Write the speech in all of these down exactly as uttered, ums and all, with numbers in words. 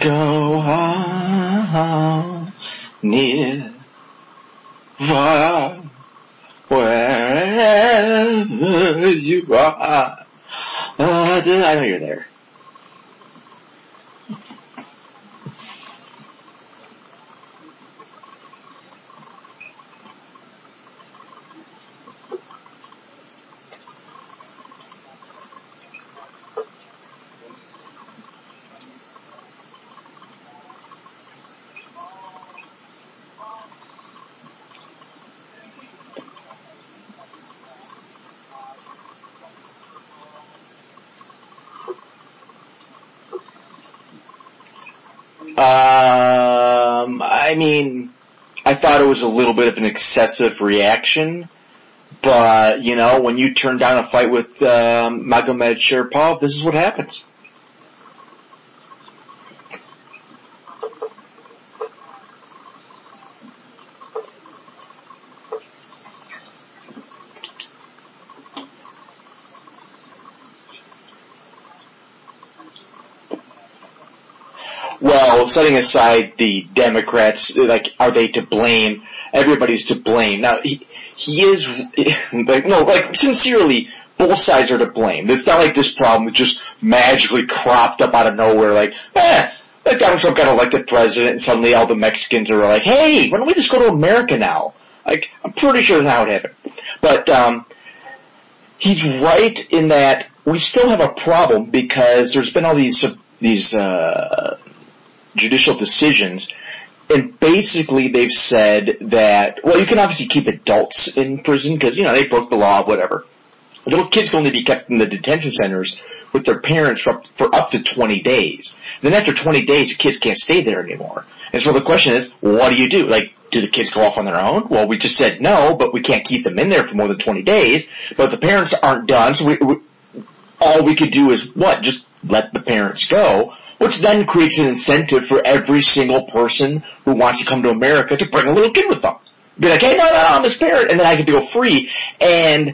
go on near far wherever you are. Uh, I know you're there. Um, I mean, I thought it was a little bit of an excessive reaction, but, you know, when you turn down a fight with um, Magomed Sharipov, this is what happens. Well, setting aside the Democrats, like, are they to blame? Everybody's to blame. Now, he, he is, like, no, like, sincerely, both sides are to blame. It's not like this problem just magically cropped up out of nowhere, like, eh, like Donald Trump got elected president and suddenly all the Mexicans are like, hey, why don't we just go to America now? Like, I'm pretty sure that's how it happened. But, um, he's right in that we still have a problem because there's been all these, these, uh, judicial decisions, and basically they've said that, well, you can obviously keep adults in prison because, you know, they broke the law, whatever. Little kids can only be kept in the detention centers with their parents for up, for up to twenty days. Then after twenty days, the kids can't stay there anymore. And so the question is, what do you do? Like, do the kids go off on their own? Well, we just said no, but we can't keep them in there for more than twenty days. But the parents aren't done, so we, we, all we could do is what? Just let the parents go. Which then creates an incentive for every single person who wants to come to America to bring a little kid with them. Be like, hey, no, no, I'm this parent, and then I get to go free. And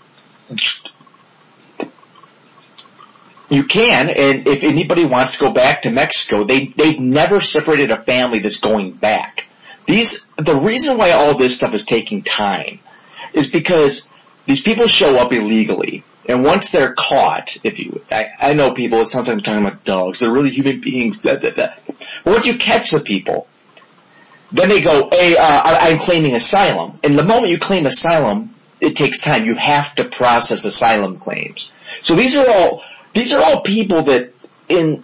you can, and if anybody wants to go back to Mexico, they, they've never separated a family that's going back. These, the reason why all this stuff is taking time is because these people show up illegally. And once they're caught, if you, I, I know people, it sounds like I'm talking about dogs, they're really human beings, blah, blah, blah. But once you catch the people, then they go, hey, uh, I, I'm claiming asylum. And the moment you claim asylum, it takes time. You have to process asylum claims. So these are all, these are all people that in,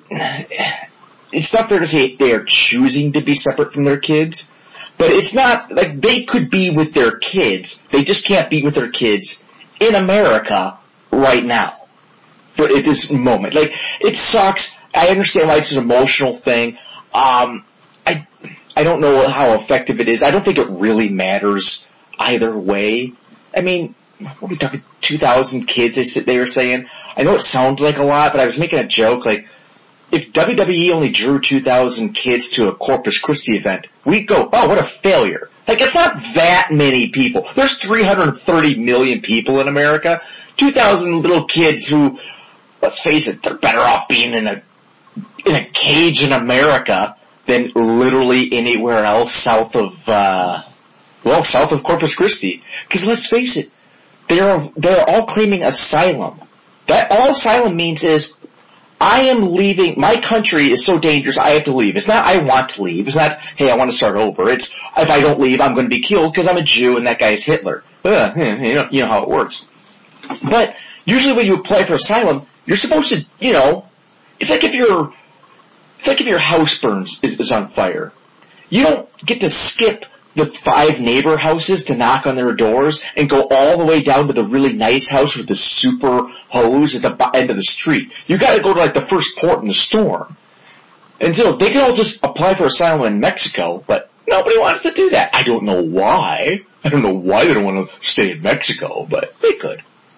it's not fair to say they are choosing to be separate from their kids, but it's not, like, they could be with their kids, they just can't be with their kids in America right now, for at this moment. Like, it sucks. I understand why it's an emotional thing. Um, I, I don't know how effective it is. I don't think it really matters either way. I mean, what are we talking, two thousand kids they, they were saying? I know it sounds like a lot, but I was making a joke, like, if W W E only drew two thousand kids to a Corpus Christi event, we'd go, oh, what a failure. Like, it's not that many people. There's three hundred thirty million people in America. two thousand little kids who, let's face it, they're better off being in a, in a cage in America than literally anywhere else south of, uh, well, south of Corpus Christi. Because let's face it, they're, they're all claiming asylum. That, all asylum means is, I am leaving, my country is so dangerous, I have to leave. It's not, I want to leave. It's not, hey, I want to start over. It's, if I don't leave, I'm going to be killed because I'm a Jew and that guy is Hitler. Ugh, you know, you know how it works. But usually when you apply for asylum, you're supposed to, you know, it's like if your, it's like if your house burns, is, is on fire. You don't get to skip the five neighbor houses to knock on their doors and go all the way down to the really nice house with the super hose at the end of the street. You gotta go to like the first port in the storm. And so they can all just apply for asylum in Mexico, but nobody wants to do that. I don't know why. I don't know why they don't want to stay in Mexico, but they could.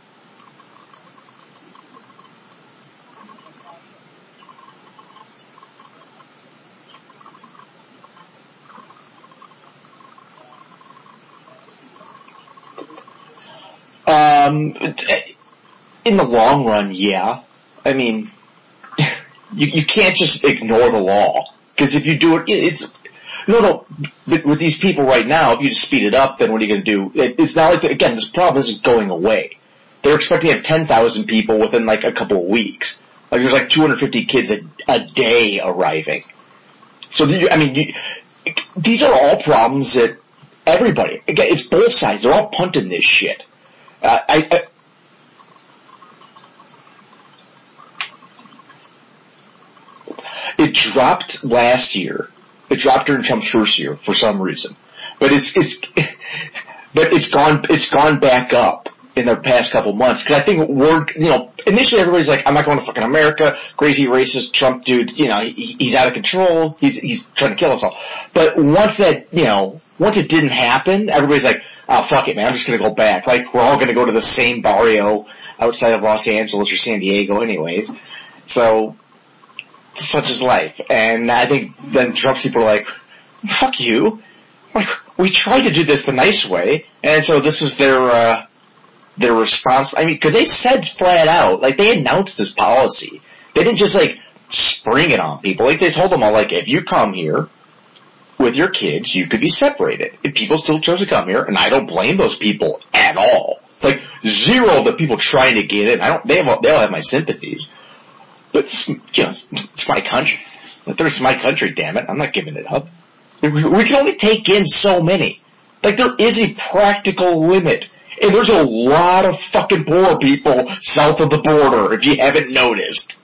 Um, in the long run, yeah. I mean, you, you can't just ignore the law. Because if you do it, it's, no, no, but with these people right now, if you just speed it up, then what are you going to do? It, it's not like, the, again, this problem isn't going away. They're expecting to have ten thousand people within like a couple of weeks. Like there's like two hundred fifty kids a, a day arriving. So, you, I mean, you, these are all problems that everybody, again, it's both sides. They're all punting this shit. Uh, I, I It dropped last year. It dropped during Trump's first year for some reason, but it's it's but it's gone it's gone back up in the past couple of months because I think we're you know initially everybody's like, I'm not going to fucking America, crazy racist Trump dude, you know he, he's out of control, he's he's trying to kill us all. But once that you know once it didn't happen, everybody's like, oh fuck it, man, I'm just going to go back. Like we're all going to go to the same barrio outside of Los Angeles or San Diego, anyways. So. Such is life. And I think then Trump's people are like, fuck you. Like, we tried to do this the nice way. And so this is their, uh, their response. I mean, cause they said flat out, like they announced this policy. They didn't just like spring it on people. Like they told them all, like, if you come here with your kids, you could be separated. And people still chose to come here, and I don't blame those people at all. Like, zero of the people trying to get in. I don't, they have, they all have my sympathies. But, you know, it's my country. It's my country, damn it. I'm not giving it up. We can only take in so many. Like, there is a practical limit. And there's a lot of fucking poor people south of the border, if you haven't noticed.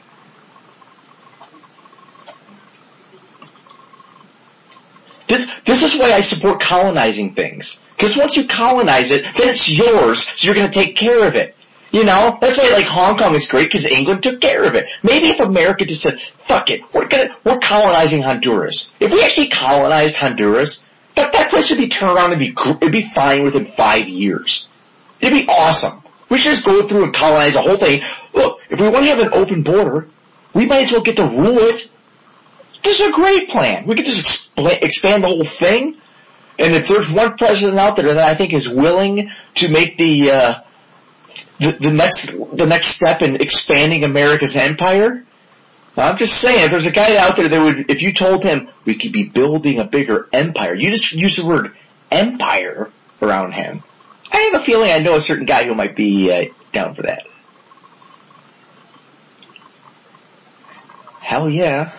This, this is why I support colonizing things. Because once you colonize it, then it's yours, so you're gonna take care of it. You know, that's why like Hong Kong is great because England took care of it. Maybe if America just said, "Fuck it, we're gonna we're colonizing Honduras." If we actually colonized Honduras, that that place would be turned around and be it'd be fine within five years. It'd be awesome. We should just go through and colonize the whole thing. Look, if we want to have an open border, we might as well get to rule it. This is a great plan. We could just expl- expand the whole thing. And if there's one president out there that I think is willing to make the uh The, the next, the next step in expanding America's empire, I'm just saying, if there's a guy out there that would, if you told him we could be building a bigger empire, you just use the word empire around him, I have a feeling I know a certain guy who might be uh, down for that. Hell yeah.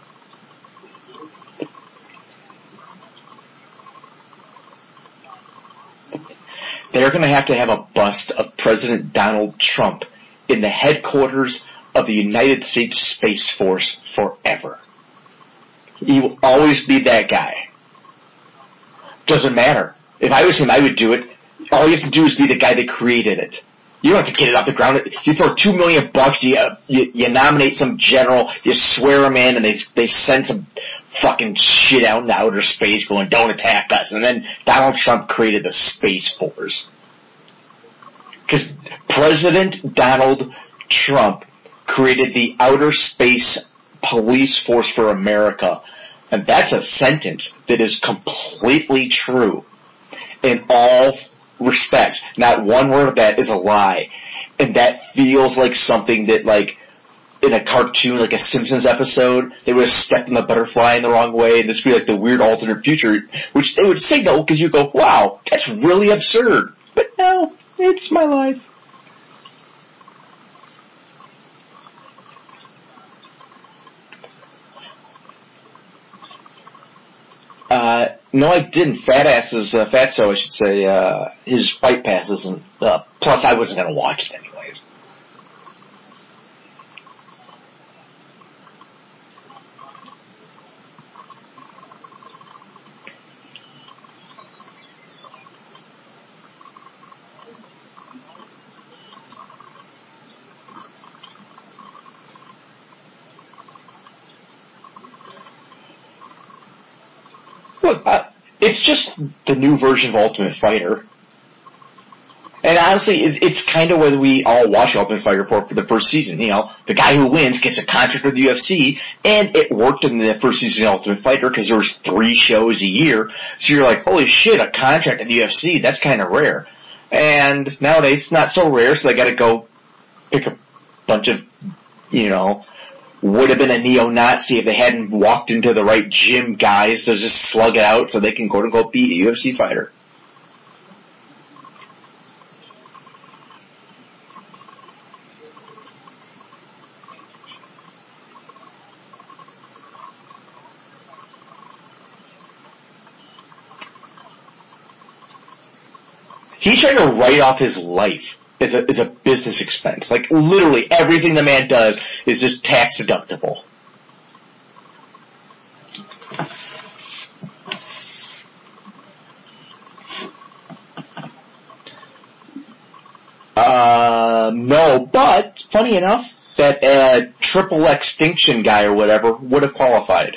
They're going to have to have a bust of President Donald Trump in the headquarters of the United States Space Force forever. He will always be that guy. Doesn't matter. If I was him, I would do it. All you have to do is be the guy that created it. You don't have to get it off the ground. You throw two million bucks, you, you, you nominate some general, you swear him in, and they, they send some fucking shit out into outer space going, don't attack us. And then Donald Trump created the Space Force. Because President Donald Trump created the Outer Space Police Force for America. And that's a sentence that is completely true in all respects. Not one word of that is a lie. And that feels like something that, like, in a cartoon, like a Simpsons episode, they would have stepped on the butterfly in the wrong way, and this would be like the weird alternate future, which they would signal because you go, wow, that's really absurd. But no, it's my life. Uh, no, I didn't. Fat ass is, uh, Fatso, I should say, uh, his fight pass isn't, uh, plus I wasn't gonna watch it anyways. Look, uh, it's just the new version of Ultimate Fighter. And honestly, it's, it's kind of what we all watch Ultimate Fighter for for the first season. You know, the guy who wins gets a contract with the U F C, and it worked in the first season of Ultimate Fighter because there was three shows a year. So you're like, holy shit, a contract at the U F C, that's kind of rare. And nowadays, it's not so rare, so they gotta go pick a bunch of, you know, would have been a neo-Nazi if they hadn't walked into the right gym guys to just slug it out so they can quote unquote beat a U F C fighter. He's trying to write off his life as a, as a business expense. Like, literally everything the man does is just tax deductible. Uh, no, but funny enough, that uh, triple extinction guy or whatever would have qualified.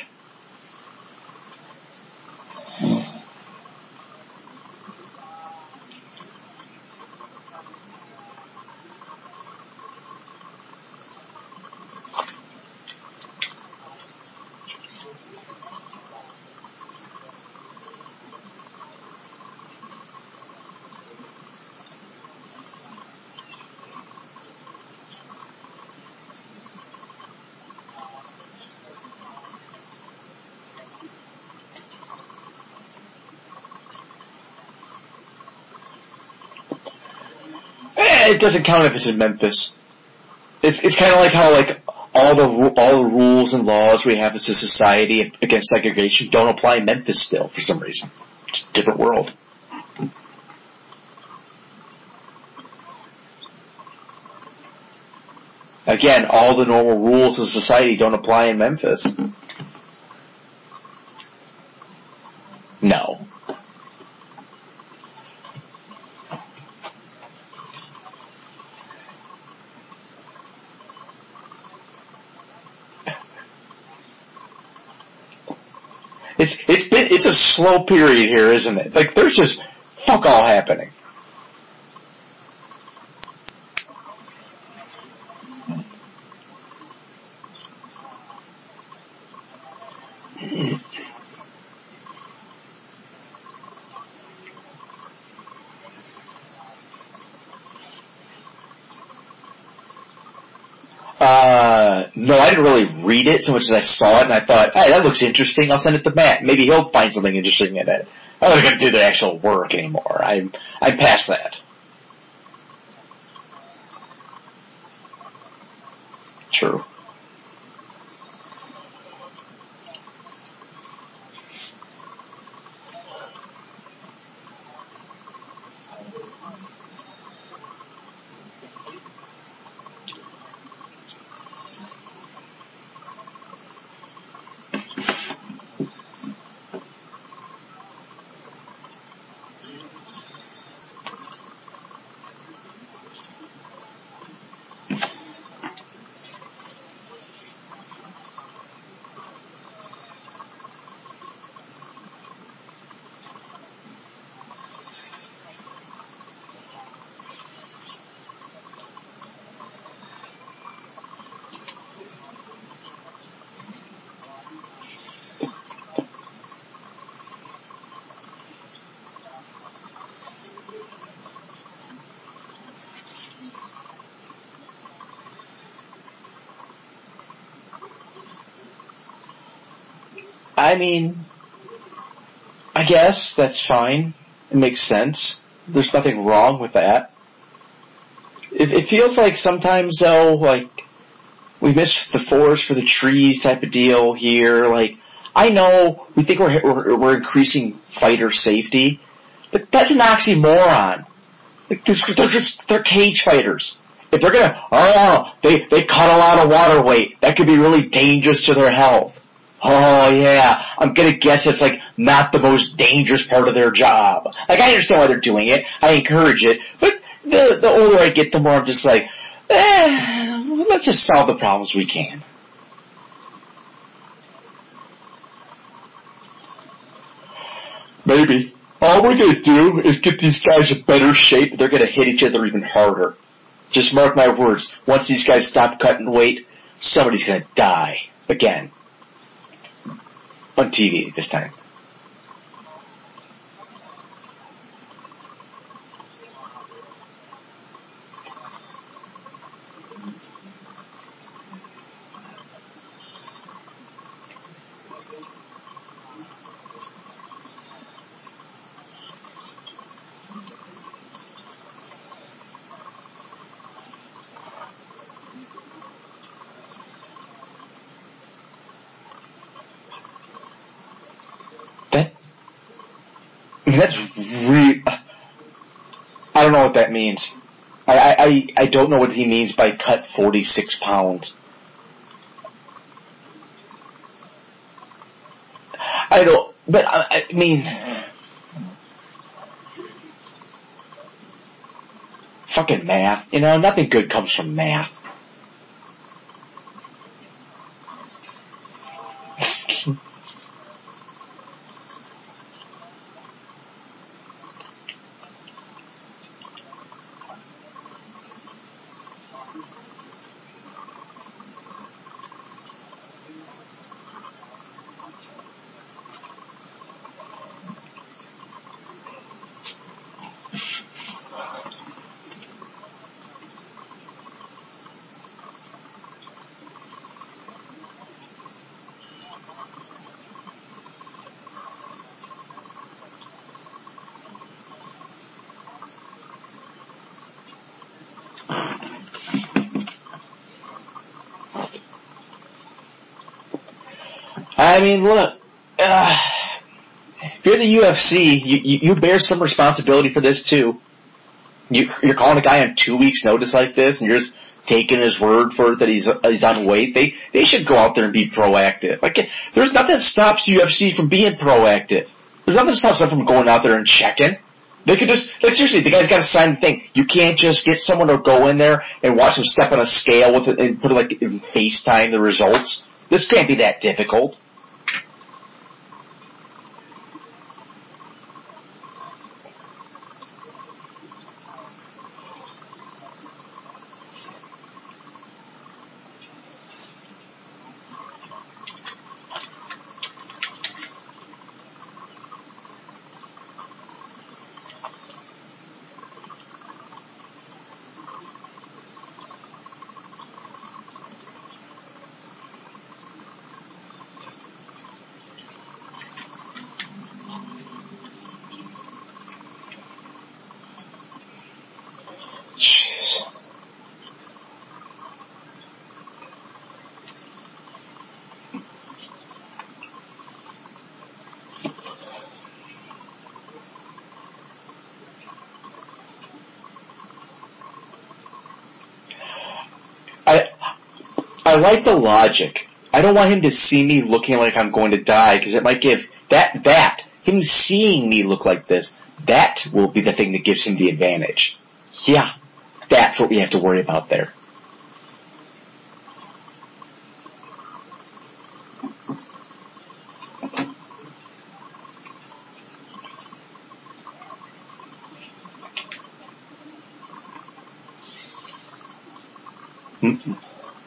It doesn't count if it's in Memphis. It's it's kind of like how like all the all the rules and laws we have as a society against segregation don't apply in Memphis still for some reason. It's a different world. Again, all the normal rules of society don't apply in Memphis. No. It's it's been it's a slow period here, isn't it? Like there's just fuck all happening. Uh, no, I didn't really read it so much as I saw it and I thought, hey, that looks interesting. I'll send it to Matt. Maybe he'll find something interesting in it. I'm not going to do the actual work anymore. I'm I'm past that. True. I mean, I guess that's fine. It makes sense. There's nothing wrong with that. It, it feels like sometimes though, like, we miss the forest for the trees type of deal here. Like, I know we think we're, we're, we're increasing fighter safety, but that's an oxymoron. Like, they're just, they're cage fighters. If they're gonna, oh, they, they cut a lot of water weight, that could be really dangerous to their health. Oh yeah, I'm gonna guess it's like not the most dangerous part of their job. Like, I understand why they're doing it, I encourage it, but the, the older I get, the more I'm just like, eh, let's just solve the problems we can. Maybe. All we're gonna do is get these guys in better shape, they're gonna hit each other even harder. Just mark my words, once these guys stop cutting weight, somebody's gonna die. Again. On T V this time. That, that's re- I don't know what that means. I, I, I don't know what he means by cut forty-six pounds. I don't, but I, I mean, fucking math, you know, nothing good comes from math. I mean, look, uh, if you're the U F C, you, you, you bear some responsibility for this too. You, you're calling a guy on two weeks' notice like this, and you're just taking his word for it that he's he's on weight. They they should go out there and be proactive. Like, there's nothing that stops U F C from being proactive. There's nothing that stops them from going out there and checking. They could just, like, seriously, the guy's got to sign the thing. You can't just get someone to go in there and watch them step on a scale with it and put it like in FaceTime the results. This can't be that difficult. I I like the logic. I don't want him to see me looking like I'm going to die, because it might give that that him seeing me look like this. That will be the thing that gives him the advantage. Yeah, that's what we have to worry about there. Mm-hmm.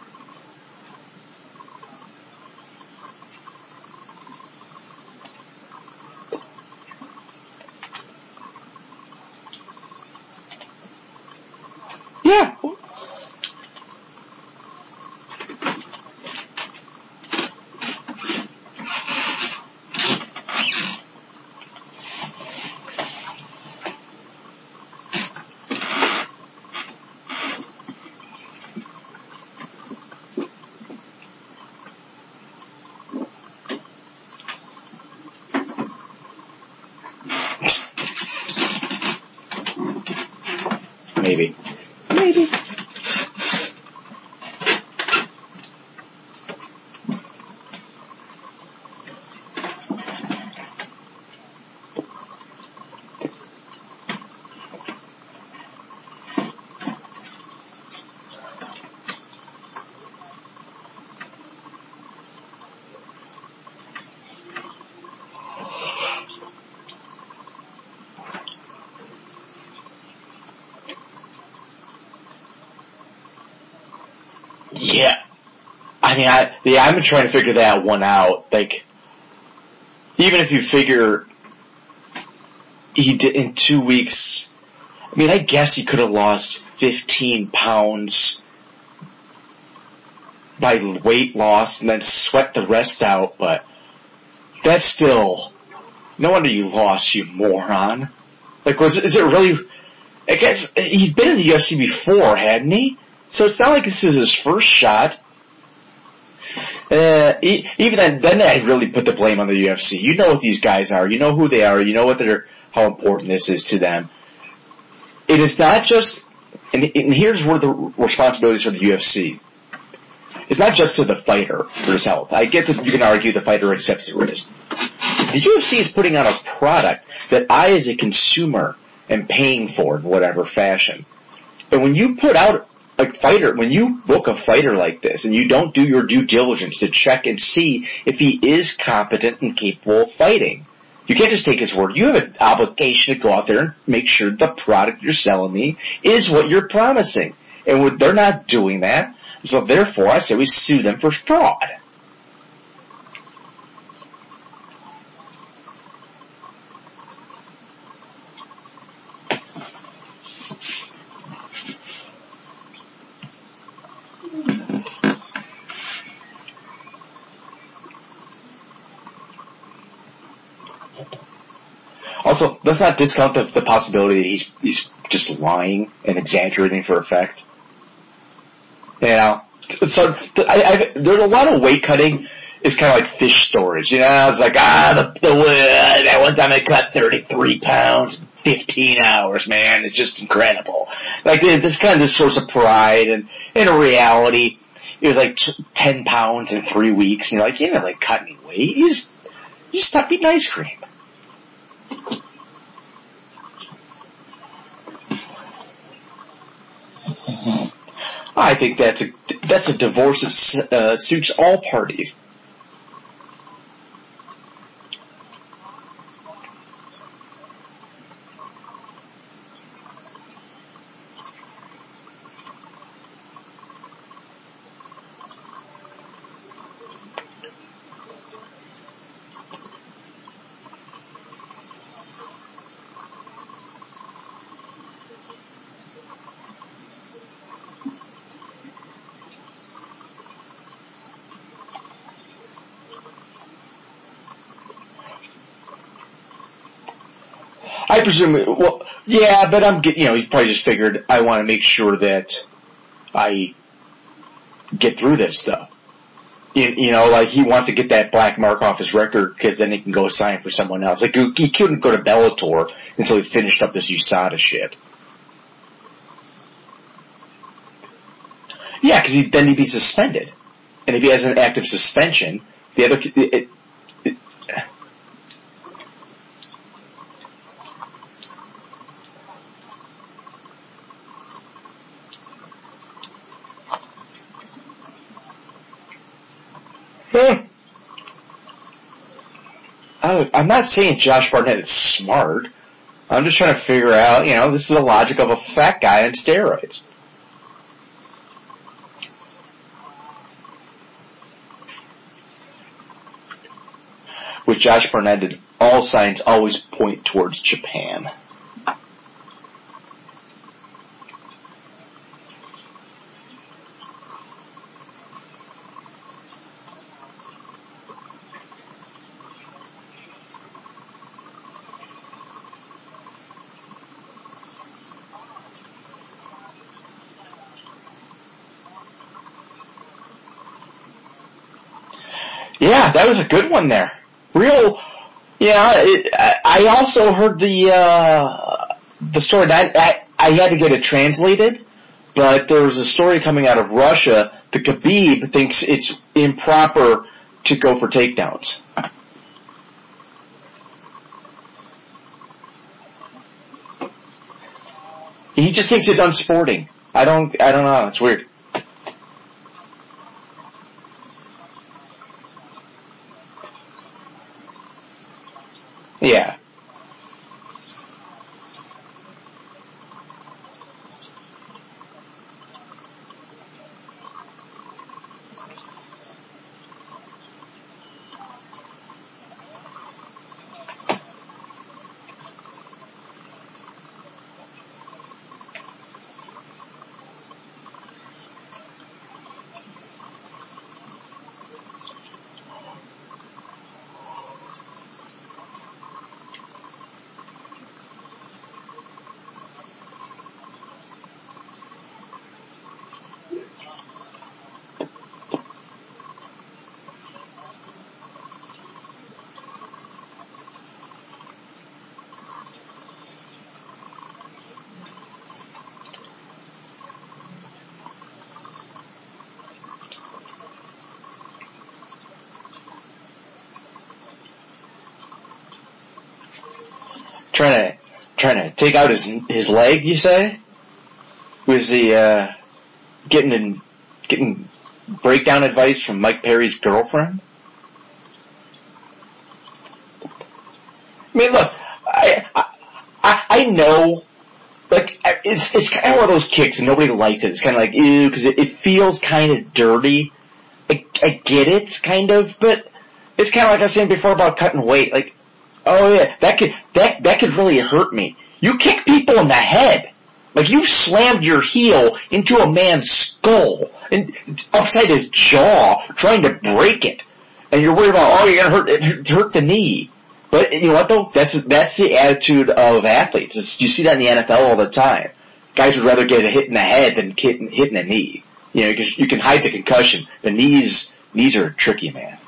Yeah. Maybe. Maybe. Yeah. I mean, I, yeah, I've been trying to figure that one out. Like, even if you figure he did in two weeks, I mean, I guess he could have lost fifteen pounds by weight loss and then sweat the rest out, but that's still, no wonder you lost, you moron. Like, was is it really, I guess, he's been in the U F C before, hadn't he? So it's not like this is his first shot. Uh, even then, then I really put the blame on the U F C. You know what these guys are. You know who they are. You know what they're, how important this is to them. It is not just, and, and here's where the responsibilities for the U F C. It's not just to the fighter for his health. I get that you can argue the fighter accepts the risk. The U F C is putting out a product that I, as a consumer, am paying for in whatever fashion. And when you put out a fighter, when you book a fighter like this and you don't do your due diligence to check and see if he is competent and capable of fighting, you can't just take his word. You have an obligation to go out there and make sure the product you're selling me is what you're promising. And they're not doing that. So therefore, I say we sue them for fraud. Also, let's not discount the, the possibility that he's, he's just lying and exaggerating for effect. You know, so I, I, there's a lot of weight cutting is kind of like fish storage. You know, it's like, ah, the, the uh, that one time I cut thirty-three pounds in fifteen hours, man. It's just incredible. Like this kind of this source of pride, and in reality, it was like t- ten pounds in three weeks. And you're like, you didn't like cut any weight. You just, you just stopped eating ice cream. I think that's a that's a divorce that uh, suits all parties. I presume, well, yeah, but I'm, you know, he probably just figured I want to make sure that I get through this stuff. You, you know, like he wants to get that black mark off his record because then he can go sign for someone else. Like he couldn't go to Bellator until he finished up this U S A D A shit. Yeah, because then he'd be suspended, and if he has an active suspension, the other. It, it, Hmm. I, I'm not saying Josh Barnett is smart. I'm just trying to figure out, you know, this is the logic of a fat guy on steroids. With Josh Barnett, all signs always point towards Japan. Yeah, that was a good one there. Real, yeah. It, I also heard the uh, the story. That I, I had to get it translated, but there was a story coming out of Russia. The Khabib thinks it's improper to go for takedowns. He just thinks it's unsporting. I don't. I don't know. It's weird. Yeah. trying to trying to take out his his leg. You say? Was he uh, getting in, getting breakdown advice from Mike Perry's girlfriend? I mean, look, I I, I know. Like, it's, it's kind of one of those kicks and nobody likes it. It's kind of like, ew, because it, it feels kind of dirty. I, I get it, kind of, but it's kind of like I was saying before about cutting weight. Like, oh yeah, that could, that, that could really hurt me. You kick people in the head. Like, you've slammed your heel into a man's skull and upside his jaw, trying to break it. And you're worried about, oh, you're gonna hurt, it hurt the knee. But you know what though? That's that's the attitude of athletes. It's, you see that in the N F L all the time. Guys would rather get a hit in the head than hit in, hit in the knee. You know, because you can hide the concussion. The knees knees are tricky, man.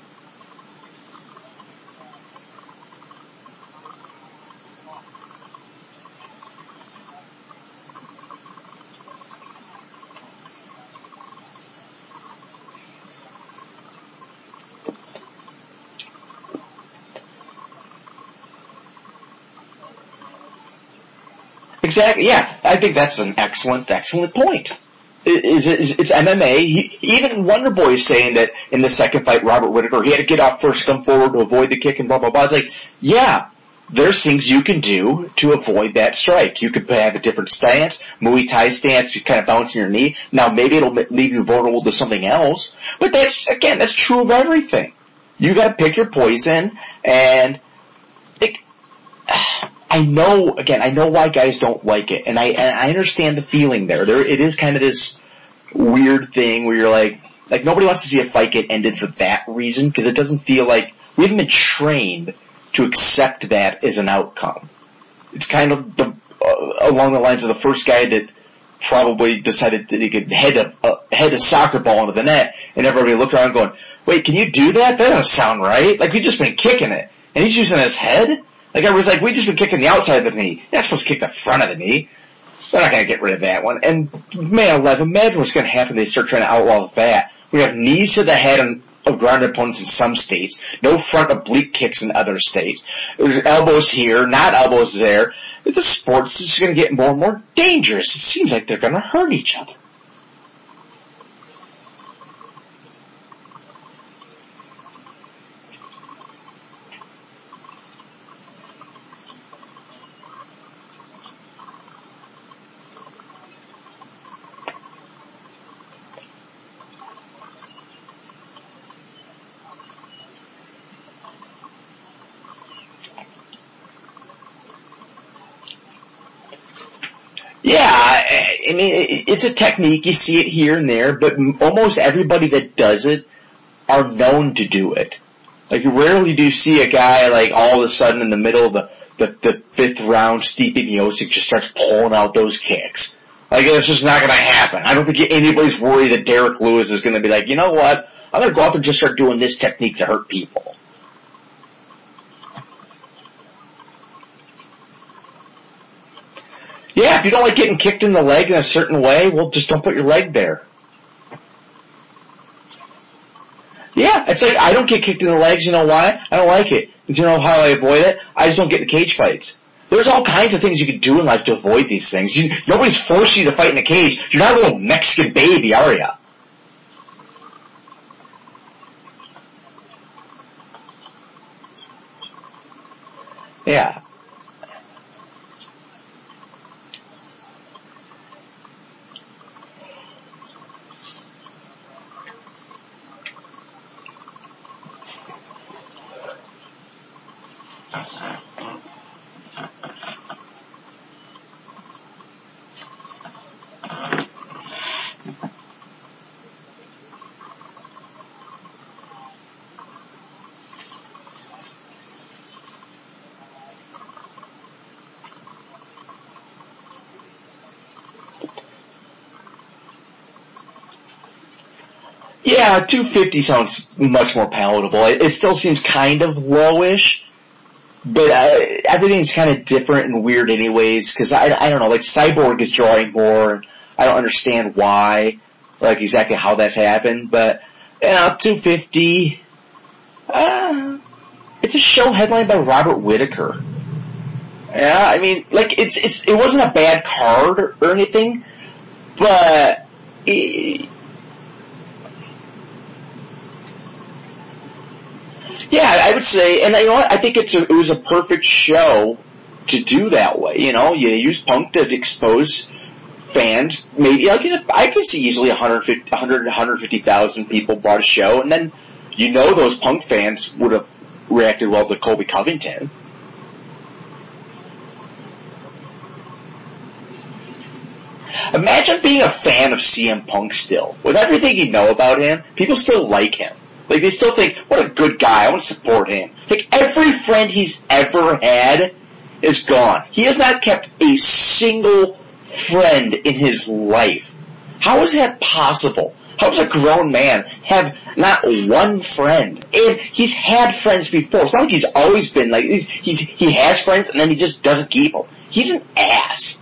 Exactly. Yeah, I think that's an excellent, excellent point. It's, it's, it's M M A. He, even Wonder Boy is saying that in the second fight, Robert Whittaker, he had to get off first, come forward to avoid the kick and blah, blah, blah. It's like, yeah, there's things you can do to avoid that strike. You could have a different stance, Muay Thai stance, you kind of bouncing your knee. Now maybe it'll leave you vulnerable to something else. But that's, again, that's true of everything. You gotta pick your poison, and it, I know, again, I know why guys don't like it, and I and I understand the feeling there. There, it is kind of this weird thing where you're like, like nobody wants to see a fight get ended for that reason, because it doesn't feel like, we haven't been trained to accept that as an outcome. It's kind of the, uh, along the lines of the first guy that probably decided that he could head a, uh, head a soccer ball into the net, and everybody looked around going, wait, can you do that? That doesn't sound right. Like, we've just been kicking it, and he's using his head? Like, I was like, we just been kicking the outside of the knee. You're not supposed to kick the front of the knee. They're not going to get rid of that one. And, man, eleven, imagine what's going to happen if they start trying to outlaw that. We have knees to the head of grounded opponents in some states, no front oblique kicks in other states. There's elbows here, not elbows there. The sport's just going to get more and more dangerous. It seems like they're going to hurt each other. Yeah, I mean, it's a technique. You see it here and there, but almost everybody that does it are known to do it. Like, you rarely do see a guy, like, all of a sudden in the middle of the, the, the fifth round, Stipe Miocic just starts pulling out those kicks. Like, it's just not going to happen. I don't think anybody's worried that Derek Lewis is going to be like, you know what, I'm going to go out there and just start doing this technique to hurt people. Yeah, if you don't like getting kicked in the leg in a certain way, well, just don't put your leg there. Yeah, it's like, I don't get kicked in the legs, you know why? I don't like it. Do you know how I avoid it? I just don't get in cage fights. There's all kinds of things you can do in life to avoid these things. You, nobody's forcing you to fight in a cage. You're not a little Mexican baby, are you? Yeah. Yeah, two fifty sounds much more palatable. It, it still seems kind of lowish, but uh, everything's kind of different and weird anyways, because I, I don't know, like Cyborg is drawing more. I don't understand why, like exactly how that's happened, but, you know, two fifty, uh, it's a show headlined by Robert Whittaker. Yeah, I mean, like, it's, it's, it wasn't a bad card or, or anything, but, it, yeah, I would say, and you know what, I think it's a, it was a perfect show to do that way, you know, you use Punk to expose fans, maybe, I could, I could see easily one hundred fifty, one hundred, one hundred fifty thousand people bought a show, and then, you know, those Punk fans would have reacted well to Colby Covington. Imagine being a fan of C M Punk still. With everything you know about him, people still like him. Like, they still think, what a good guy, I want to support him. Like, every friend he's ever had is gone. He has not kept a single friend in his life. How is that possible? How does a grown man have not one friend? And he's had friends before. It's not like he's always been like, he's, he's he has friends and then he just doesn't keep them. He's an ass.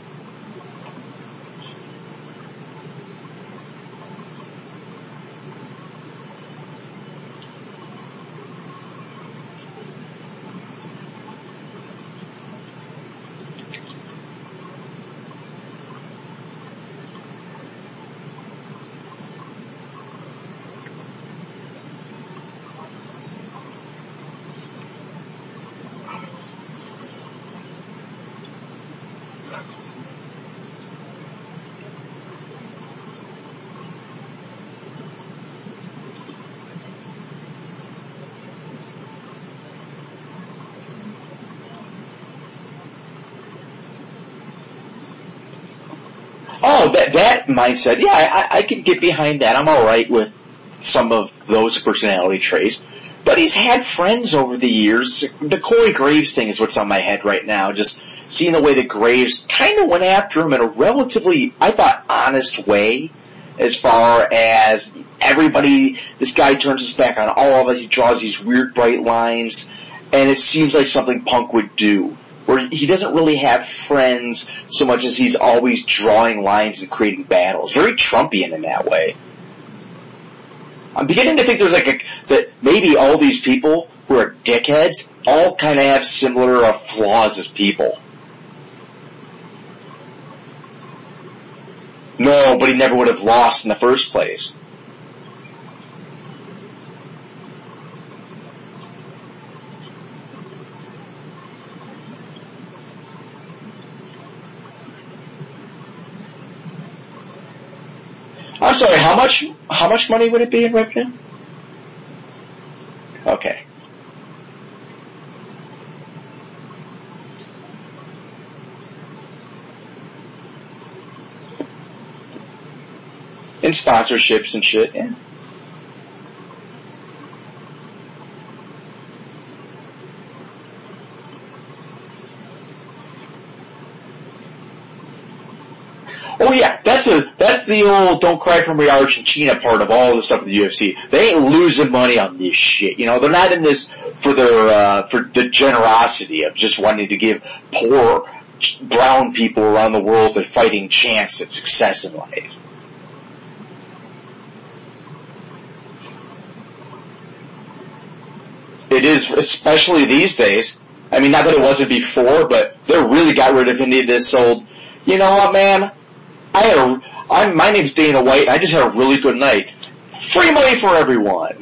Oh, that that mindset, yeah, I, I can get behind that. I'm all right with some of those personality traits. But he's had friends over the years. The Corey Graves thing is what's on my head right now. Just seeing the way that Graves kind of went after him in a relatively, I thought, honest way. As far as everybody, this guy turns his back on all of us. He draws these weird bright lines. And it seems like something Punk would do, where he doesn't really have friends so much as he's always drawing lines and creating battles. Very Trumpian in that way. I'm beginning to think there's like a, that maybe all these people who are dickheads all kind of have similar uh, flaws as people. No, but he never would have lost in the first place. I'm sorry, how much, how much money would it be in revenue? Okay. In sponsorships and shit, yeah. Oh yeah, that's the that's the old "don't cry for me Argentina" part of all the stuff with the U F C. They ain't losing money on this shit. You know, they're not in this for their uh, for the generosity of just wanting to give poor brown people around the world a fighting chance at success in life. It is, especially these days. I mean, not that it wasn't before, but they really got rid of any of this old. You know what, man? I had a, I'm, my name's Dana White, and I just had a really good night. Free money for everyone.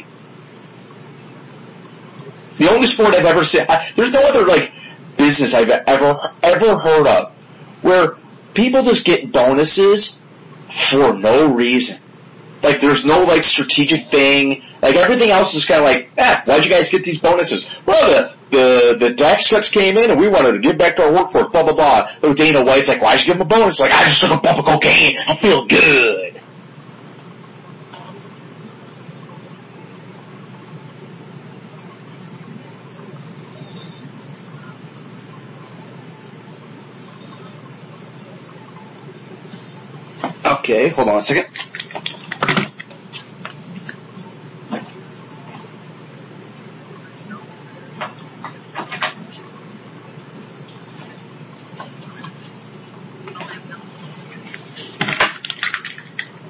The only sport I've ever seen, I, there's no other, like, business I've ever, ever heard of where people just get bonuses for no reason. Like, there's no, like, strategic thing. Like, everything else is kind of like, eh, why'd you guys get these bonuses? Well, the, the, the tax cuts came in and we wanted to give back to our workforce, blah, blah, blah. So Dana White's like, why should you give him a bonus? Like, I just took a bump of cocaine. I feel good. Okay, hold on a second.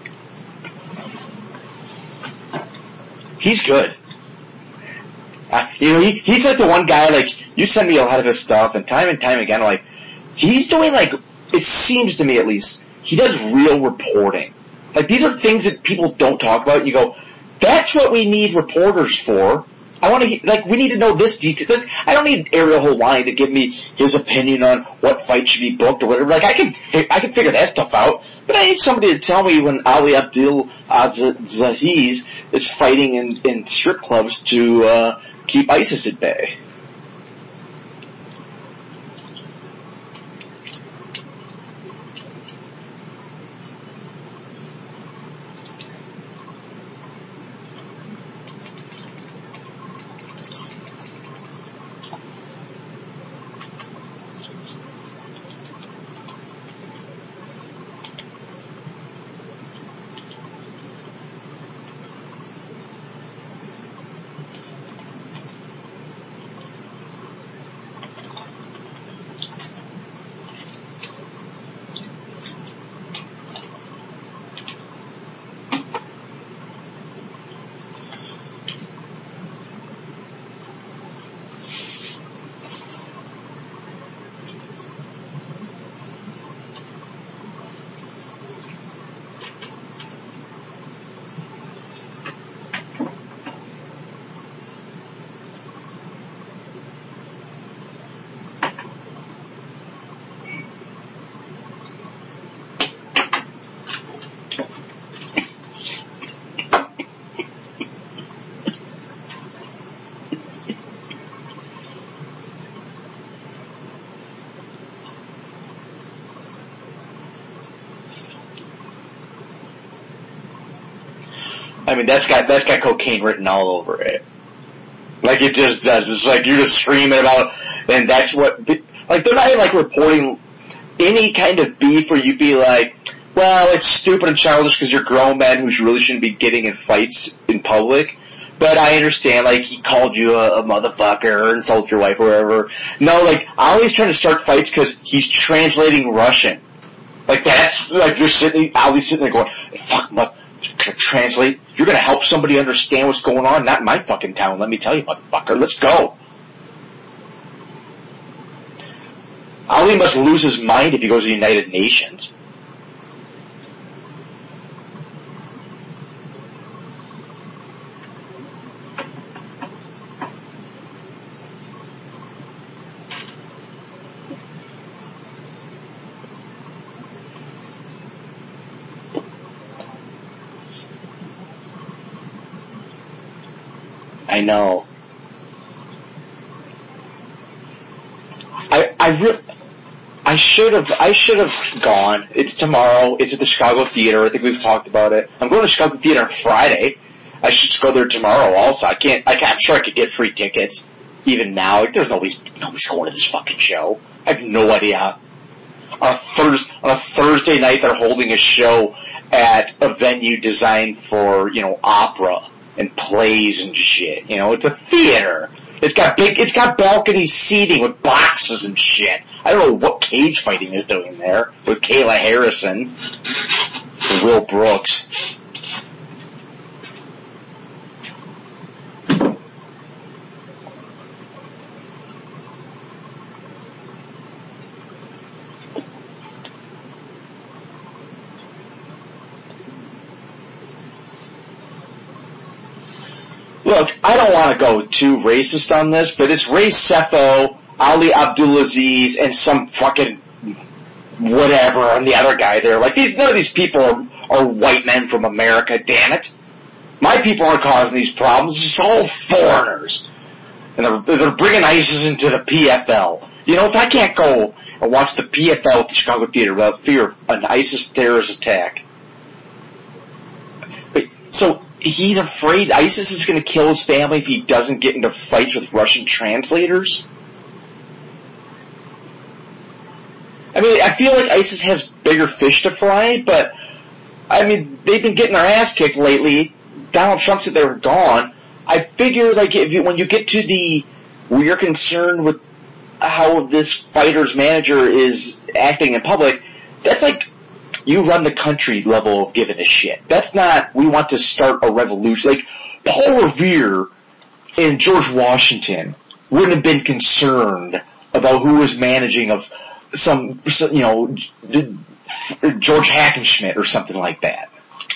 He's good. Uh, You know, he, he's like the one guy, like, you send me a lot of his stuff, and time and time again, like, he's doing, like, it seems to me at least, he does real reporting. Like, these are things that people don't talk about, and you go, that's what we need reporters for. I want to, like, we need to know this detail. Like, I don't need Ariel Helwani to give me his opinion on what fight should be booked or whatever. Like, I can, I can figure that stuff out. But I need somebody to tell me when Ali Abdul Aziz is fighting in, in strip clubs to, uh, keep ISIS at bay. I mean, that's got, that's got cocaine written all over it. Like, it just does. It's like, you're just screaming about, and that's what, like, they're not even, like, reporting any kind of beef where you'd be like, well, it's stupid and childish because you're grown men who really shouldn't be getting in fights in public. But I understand, like, he called you a, a motherfucker or insulted your wife or whatever. No, like, Ali's trying to start fights because he's translating Russian. Like, that's, like, you're sitting, Ali's sitting there going, fuck, mother, translate. You're gonna help somebody understand what's going on, not in my fucking town, let me tell you, motherfucker. Let's go. Ali must lose his mind if he goes to the United Nations. I know. I I re- I should have I should have gone. It's tomorrow. It's at the Chicago Theater. I think we've talked about it. I'm going to Chicago Theater on Friday. I should just go there tomorrow. Also, I can't. I can't, I'm sure I could get free tickets even now. Like, there's nobody's nobody's going to this fucking show. I have no idea. On a Thursday on a Thursday night, they're holding a show at a venue designed for, you know, opera and plays and shit. You know, it's a theater. It's got big, it's got balcony seating with boxes and shit. I don't know what cage fighting is doing there with Kayla Harrison and Will Brooks. Look, I don't want to go too racist on this, but it's Ray Sefo, Ali Abdulaziz, and some fucking whatever, and the other guy there. Like, these, none of these people are, are white men from America, damn it. My people aren't causing these problems. It's all foreigners. And they're, they're bringing ISIS into the P F L. You know, if I can't go and watch the P F L at the Chicago Theater without fear of an ISIS terrorist attack. But, so, he's afraid ISIS is going to kill his family if he doesn't get into fights with Russian translators? I mean, I feel like ISIS has bigger fish to fry, but, I mean, they've been getting their ass kicked lately. Donald Trump said they were gone. I figure, like, if you, when you get to the, where you're concerned with how this fighter's manager is acting in public, that's like, you run the country level of giving a shit. That's not, we want to start a revolution. Like, Paul Revere and George Washington wouldn't have been concerned about who was managing of some, you know, George Hackenschmidt or something like that.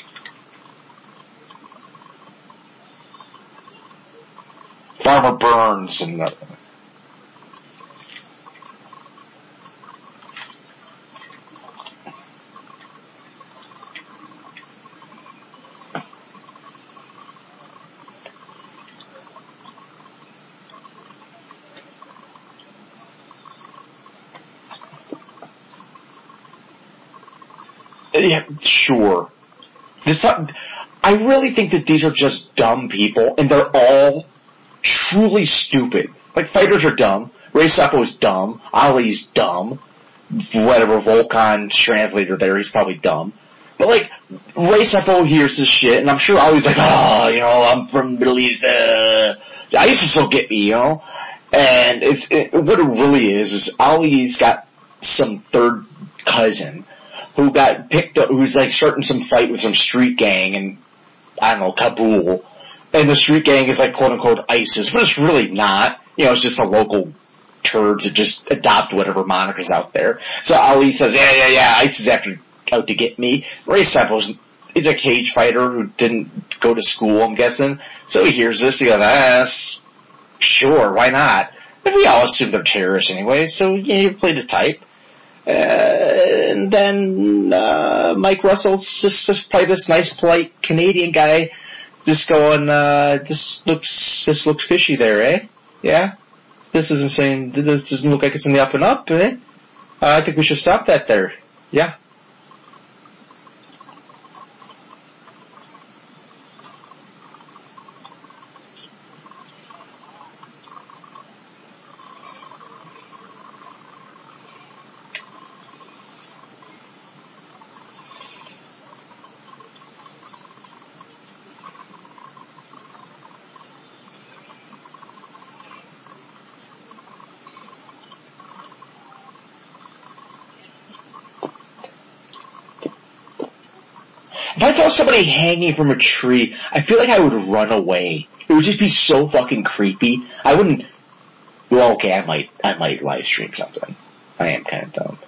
Farmer Burns and the, yeah, sure. This, I really think that these are just dumb people, and they're all truly stupid. Like, fighters are dumb. Ray Seppo's dumb. Ali's dumb. Whatever, Volkan's translator there, he's probably dumb. But, like, Ray Seppo hears this shit, and I'm sure Ali's like, oh, you know, I'm from the Middle East, uh, ISIS will get me, you know? And it's, it, what it really is, is Ali's got some third cousin who got picked up, who's like starting some fight with some street gang in, I don't know, Kabul. And the street gang is like quote unquote ISIS, but it's really not. You know, it's just a local turds that just adopt whatever monikers out there. So Ali says, yeah, yeah, yeah, ISIS is after, out to get me. Ray Seppo's is a cage fighter who didn't go to school, I'm guessing. So he hears this, he goes, ah, sure, why not? But we all assume they're terrorists anyway, so yeah, you play the type. Uh, and then, uh, Mike Russell's just, just play this nice, polite Canadian guy, just going, uh, this looks, this looks fishy there, eh? Yeah? This isn't saying, this doesn't look like it's in the up and up, eh? Uh, I think we should stop that there. Yeah. If I saw somebody hanging from a tree, I feel like I would run away. It would just be so fucking creepy. I wouldn't, well, okay, I might, I might live stream something. I am kind of dumb.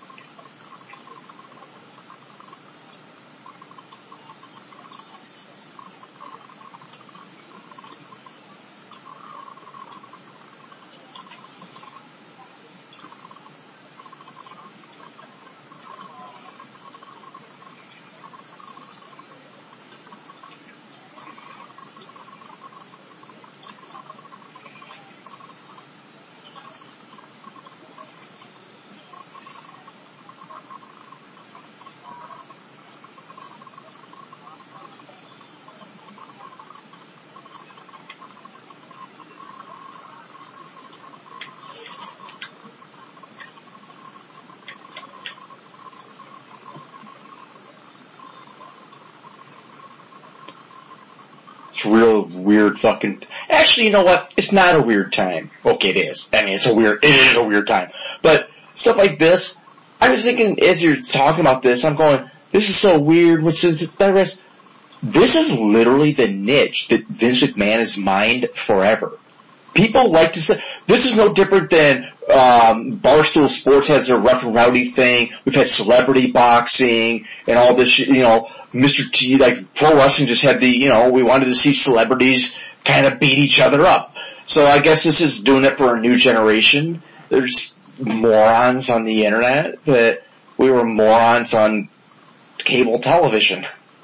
It's real weird fucking, actually, you know what? It's not a weird time. Okay, it is. I mean, it's a weird, it is a weird time. But stuff like this, I was thinking as you're talking about this, I'm going, this is so weird. What's this? This is literally the niche that Vince McMahon has mined forever. People like to say, this is no different than, um, Barstool Sports has their Rough and Rowdy thing. We've had celebrity boxing and all this shit, you know, Mister T, like, pro wrestling just had the, you know, we wanted to see celebrities kind of beat each other up. So I guess this is doing it for a new generation. There's morons on the internet, but we were morons on cable television.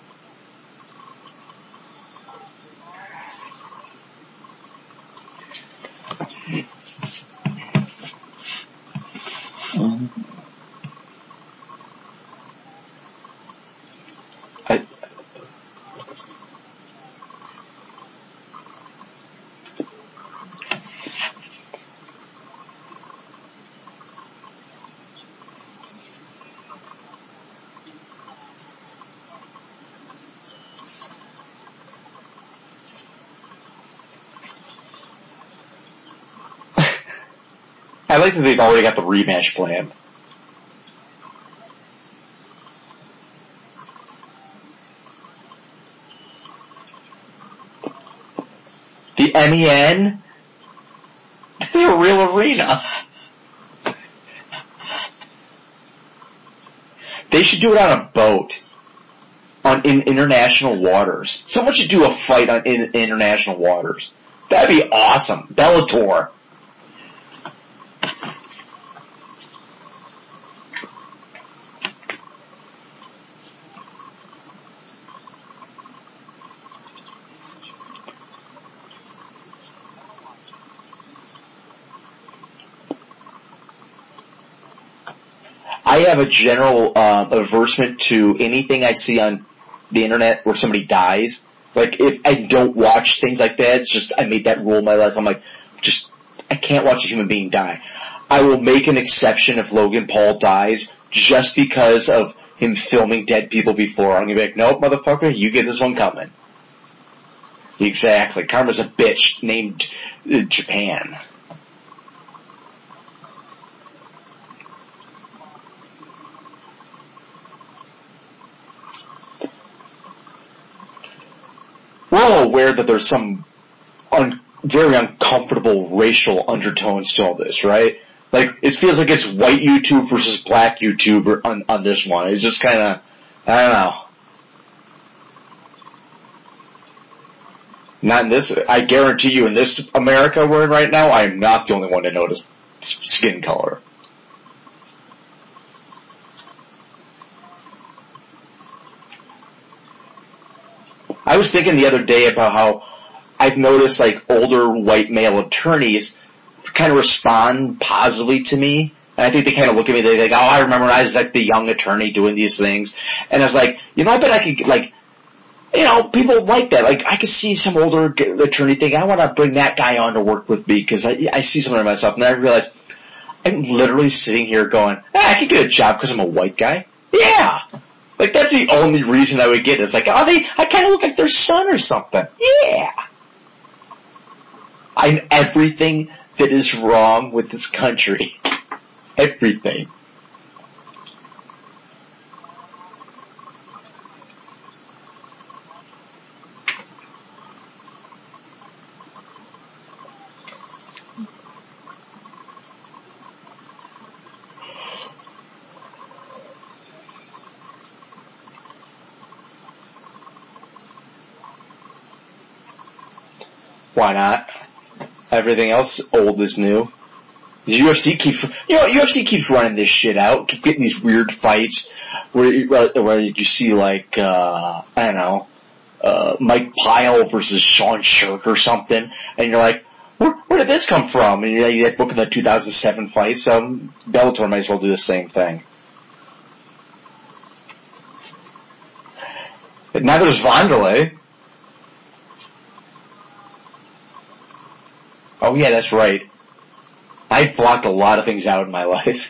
I, I like that they've already got the rematch plan. The M E N. This is a real arena. They should do it on a boat. On in international waters. Someone should do a fight on in international waters. That'd be awesome. Bellator. I have a general uh, aversion to anything I see on the internet where somebody dies. Like, if I don't watch things like that, it's just, I made that rule in my life. I'm like, just, I can't watch a human being die. I will make an exception if Logan Paul dies just because of him filming dead people before. I'm gonna be like, nope, motherfucker, you get this one coming. Exactly. Karma's a bitch named uh, Japan. We're all aware that there's some un- very uncomfortable racial undertones to all this, right? Like, it feels like it's white YouTube versus black YouTuber on, on this one. It's just kind of, I don't know. Not in this, I guarantee you in this America we're in right now, I am not the only one to notice skin color. I was thinking the other day about how I've noticed like older white male attorneys kind of respond positively to me. And I think they kind of look at me, they're like, oh, I remember when I was like the young attorney doing these things. And I was like, you know, I bet I could like, you know, people like that. Like, I could see some older attorney think, I want to bring that guy on to work with me because I, I see something in myself. And then I realized I'm literally sitting here going, ah, I could get a job because I'm a white guy. Yeah. Like, that's the only reason I would get it. It's like, oh, they, I kind of look like their son or something. Yeah. I'm everything that is wrong with this country. Everything. Why not? Everything else old is new. The U F C keeps, you know, U F C keeps running this shit out, keep getting these weird fights where, where you see like, uh, I don't know, uh, Mike Pyle versus Sean Shirk or something, and you're like, where, where did this come from? And you're like, booking the two thousand seven fight, so Bellator might as well do the same thing. But now there's Wanderlei. Oh yeah, that's right. I blocked a lot of things out in my life.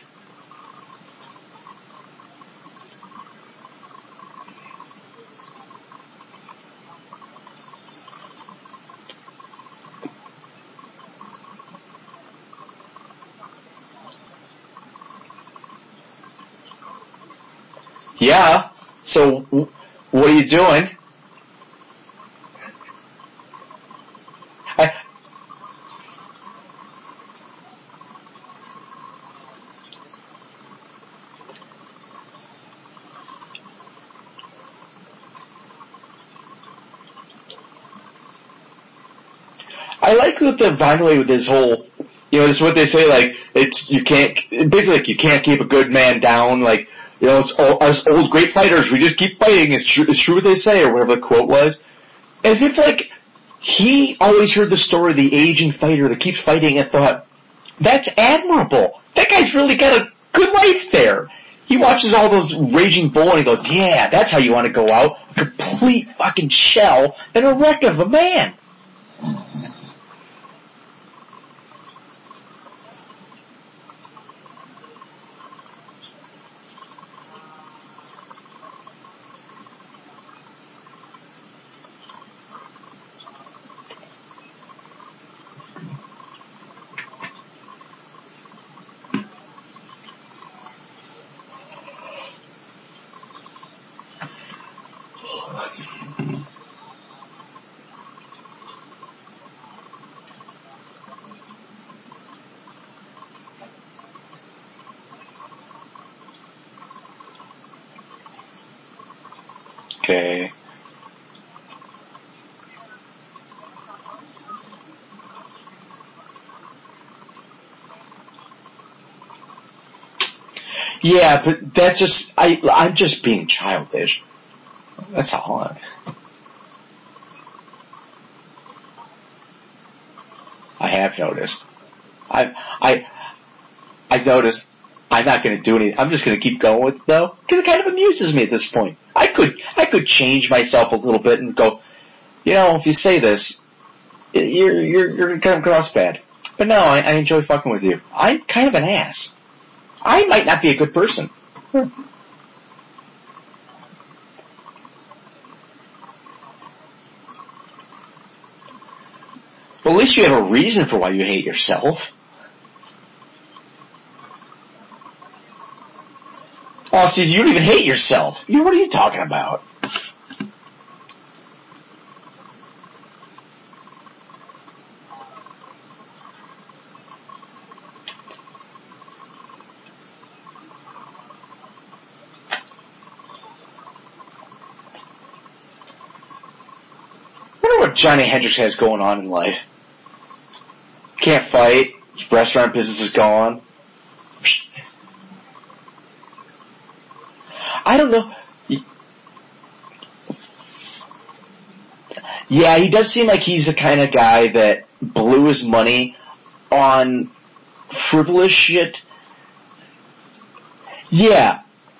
Yeah. So, what are you doing? I, I like that the Wanderlei with this whole, you know, it's what they say, like, it's, you can't, basically like, you can't keep a good man down, like, you know, it's all, as old great fighters, we just keep fighting, it's true, it's true what they say, or whatever the quote was. As if, like, he always heard the story of the aging fighter that keeps fighting and thought, that's admirable. That guy's really got a good life there. He watches all those Raging Bull and he goes, yeah, that's how you want to go out. A complete fucking shell and a wreck of a man. Okay. Yeah, but that's just, I, I'm just being childish. That's all. I, I have noticed. I, I, I've noticed I'm not going to do anything. I'm just going to keep going with it though, because it kind of amuses me at this point. I could, I could change myself a little bit and go, you know, if you say this, you're, you're, you're going to come across bad. But no, I, I enjoy fucking with you. I'm kind of an ass. I might not be a good person. Hmm. Well, at least you have a reason for why you hate yourself. Oh, see, you don't even hate yourself. You, what are you talking about? I wonder what Johnny Hendricks has going on in life. Can't fight. His restaurant business is gone. I don't know. Yeah, he does seem like he's the kind of guy that blew his money on frivolous shit. Yeah.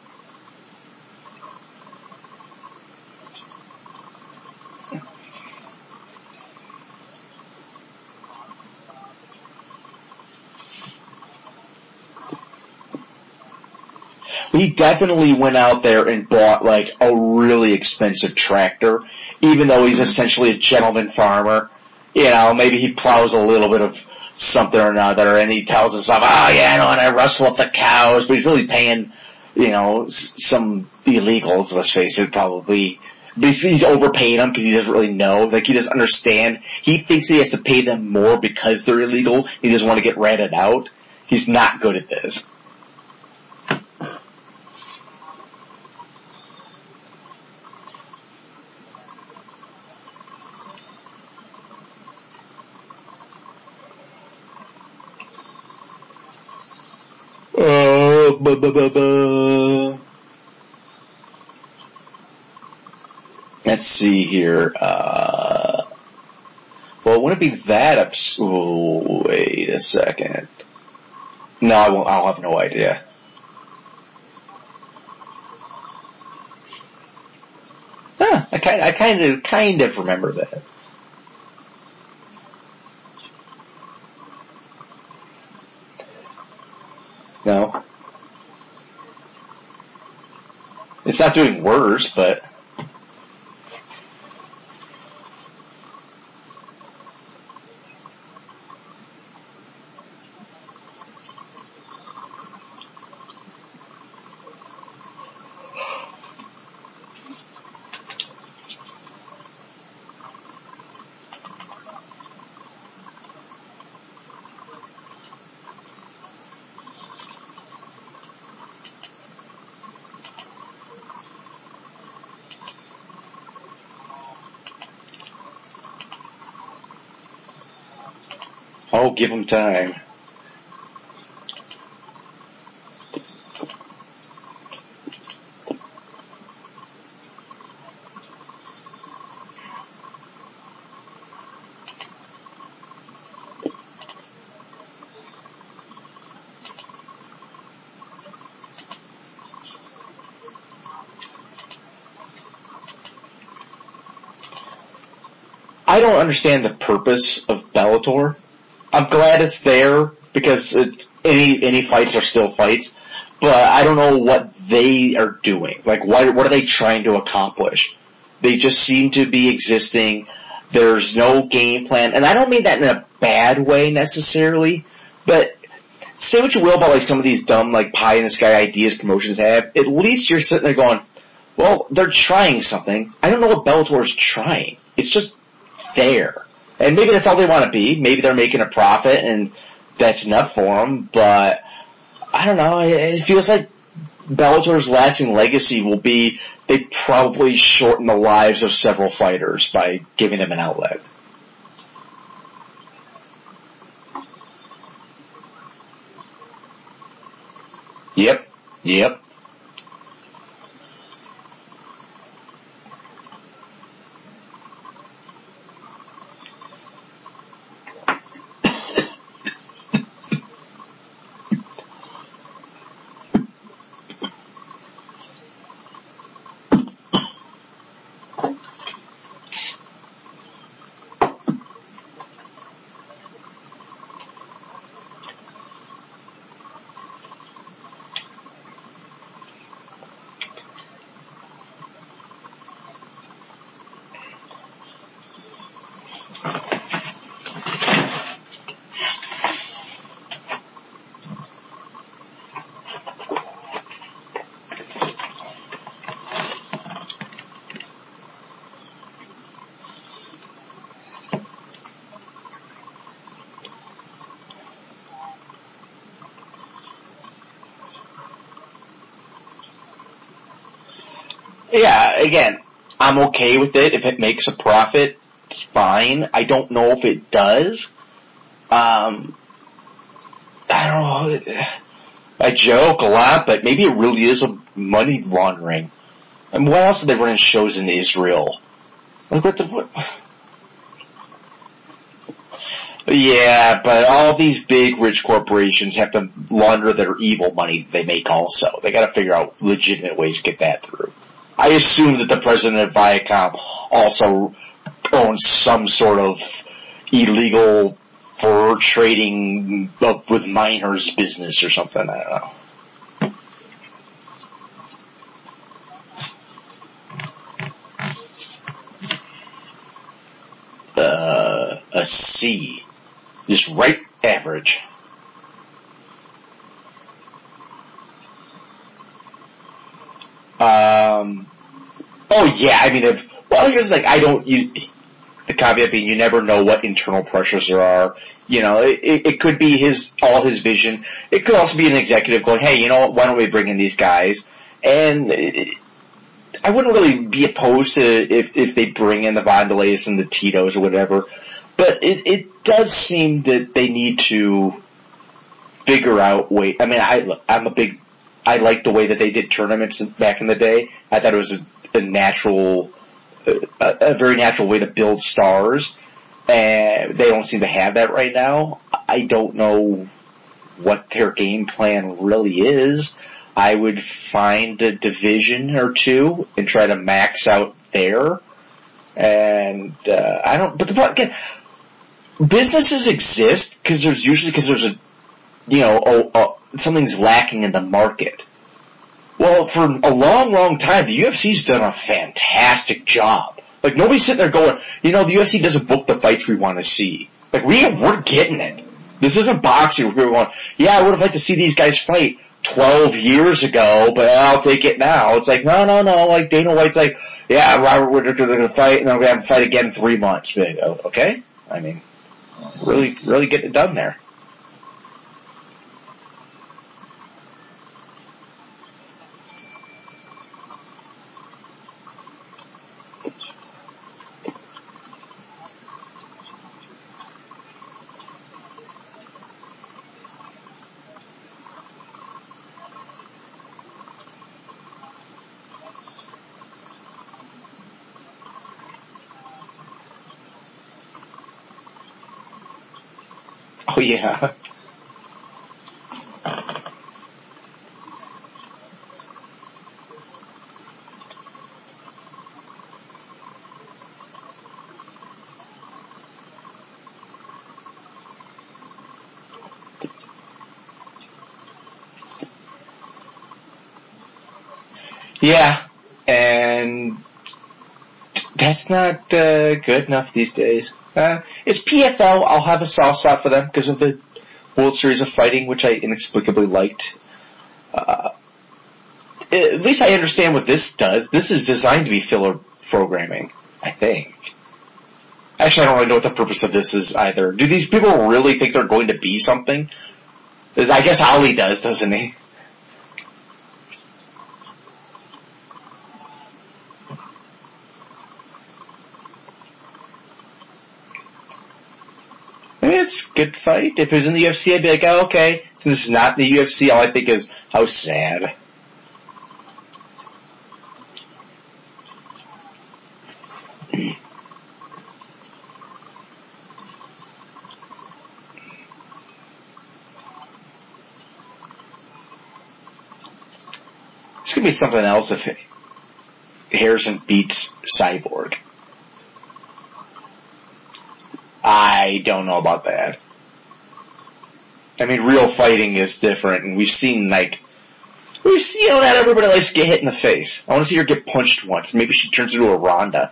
He definitely went out there and bought like a really expensive tractor, even though he's essentially a gentleman farmer. You know, maybe he plows a little bit of something or another and he tells himself, oh yeah, I know, and I rustle up the cows, but he's really paying, you know, some illegals, let's face it, probably. Basically, he's overpaying them because he doesn't really know. Like, he doesn't understand. He thinks he has to pay them more because they're illegal. He doesn't want to get ratted out. He's not good at this. Uh, buh, buh, buh, buh. Let's see here. Uh, well, wouldn't it be that ups- oh, wait a second. No, I won't. I'll have no idea. Huh, I kind, I kind of, kind of remember that. No, it's not doing worse, but oh, give him time. I don't understand the purpose of Bellator. I'm glad it's there because it, any any fights are still fights, but I don't know what they are doing. Like, what what are they trying to accomplish? They just seem to be existing. There's no game plan, and I don't mean that in a bad way necessarily, but say what you will about like some of these dumb like pie in the sky ideas promotions have. At least you're sitting there going, well, they're trying something. I don't know what Bellator is trying. It's just there. And maybe that's all they want to be. Maybe they're making a profit and that's enough for them, but I don't know. It feels like Bellator's lasting legacy will be they probably shorten the lives of several fighters by giving them an outlet. Yep, yep. Yeah, again, I'm okay with it. If it makes a profit, it's fine. I don't know if it does. Um, I don't know. I joke a lot, but maybe it really is a money laundering. I mean, what else are they running shows in Israel? Like what the what? Yeah, but all these big rich corporations have to launder their evil money they make also. They gotta figure out legitimate ways to get that through. I assume that the president of Viacom also owns some sort of illegal fur trading with minors business or something. I don't know. Uh, a C. Just right average. Um, oh yeah, I mean, if, well, here's the thing, I don't, you, the caveat being you never know what internal pressures there are. You know, it, it could be his, all his vision. It could also be an executive going, hey, you know what, why don't we bring in these guys? And it, I wouldn't really be opposed to if, if they bring in the Vandalays and the Titos or whatever, but it, it does seem that they need to figure out way, I mean, I, I'm a big, I like the way that they did tournaments back in the day. I thought it was a, a natural, a, a very natural way to build stars, and they don't seem to have that right now. I don't know what their game plan really is. I would find a division or two and try to max out there. And, uh, I don't, but the, again, businesses exist because there's usually, because there's a, you know, a, a, something's lacking in the market. Well, for a long, long time, the U F C's done a fantastic job. Like, nobody's sitting there going, you know, the U F C doesn't book the fights we want to see. Like, we, we're getting it. This isn't boxing where we're going, yeah, I would have liked to see these guys fight twelve years ago, but I'll take it now. It's like, no, no, no, like Dana White's like, yeah, Robert, we're going to fight, and then we're going to have to fight again in three months. Like, oh, okay? I mean, really, really getting it done there. Oh, yeah. Yeah, and that's not uh, good enough these days. Uh, it's P F L. I'll have a soft spot for them because of the World Series of Fighting, which I inexplicably liked. Uh, at least I understand what this does. This is designed to be filler programming, I think. Actually, I don't really know what the purpose of this is either. Do these people really think they're going to be something? I guess Ali does, doesn't he? good fight. If it was in the U F C, I'd be like, oh, okay. Since this is not the U F C, all I think is, how sad. It's going to be something else if Harrison beats Cyborg. I don't know about that. I mean, real fighting is different, and we've seen, like, we've seen, you know, not everybody likes to get hit in the face. I want to see her get punched once. Maybe she turns into a Ronda.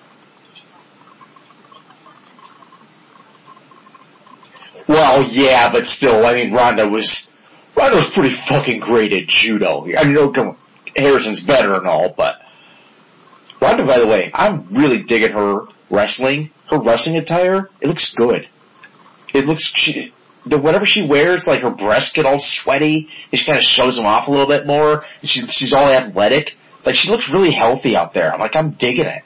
Well, yeah, but still, I mean, Ronda was, Ronda was pretty fucking great at judo. I mean, no, Harrison's better and all, but Ronda, by the way, I'm really digging her wrestling. Her wrestling attire, it looks good. It looks, she, the whatever she wears, like her breasts get all sweaty, and she kind of shows them off a little bit more, and she, she's all athletic. Like, she looks really healthy out there. I'm like, I'm digging it.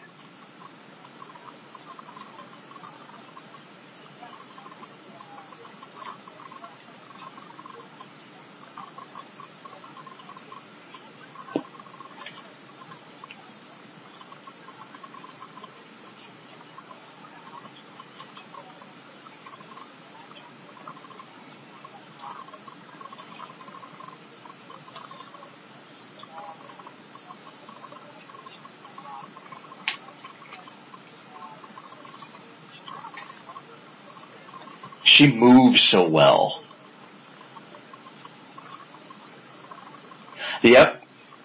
She moves so well. Yep.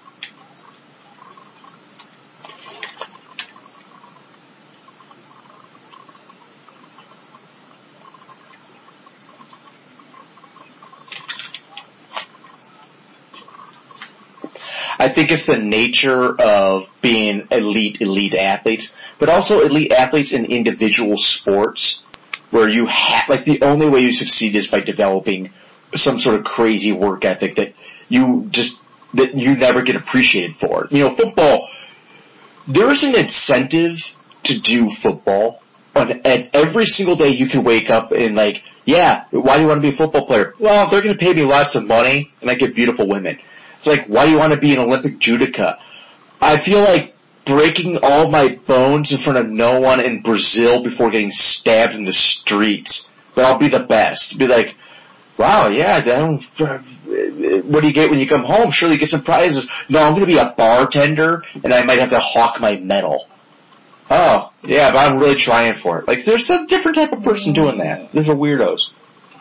I think it's the nature of being elite, elite athletes, but also elite athletes in individual sports where you have, like, the only way you succeed is by developing some sort of crazy work ethic that you just, that you never get appreciated for. You know, football, there's an incentive to do football, and every single day you can wake up and, like, yeah, why do you want to be a football player? Well, they're going to pay me lots of money and I get beautiful women. It's like, why do you want to be an Olympic judoka? I feel like breaking all my bones in front of no one in Brazil before getting stabbed in the streets. But I'll be the best. Be like, wow, yeah, then, what do you get when you come home? Surely you get some prizes. No, I'm going to be a bartender, and I might have to hawk my medal. Oh, yeah, but I'm really trying for it. Like, there's a different type of person doing that. There's a weirdos.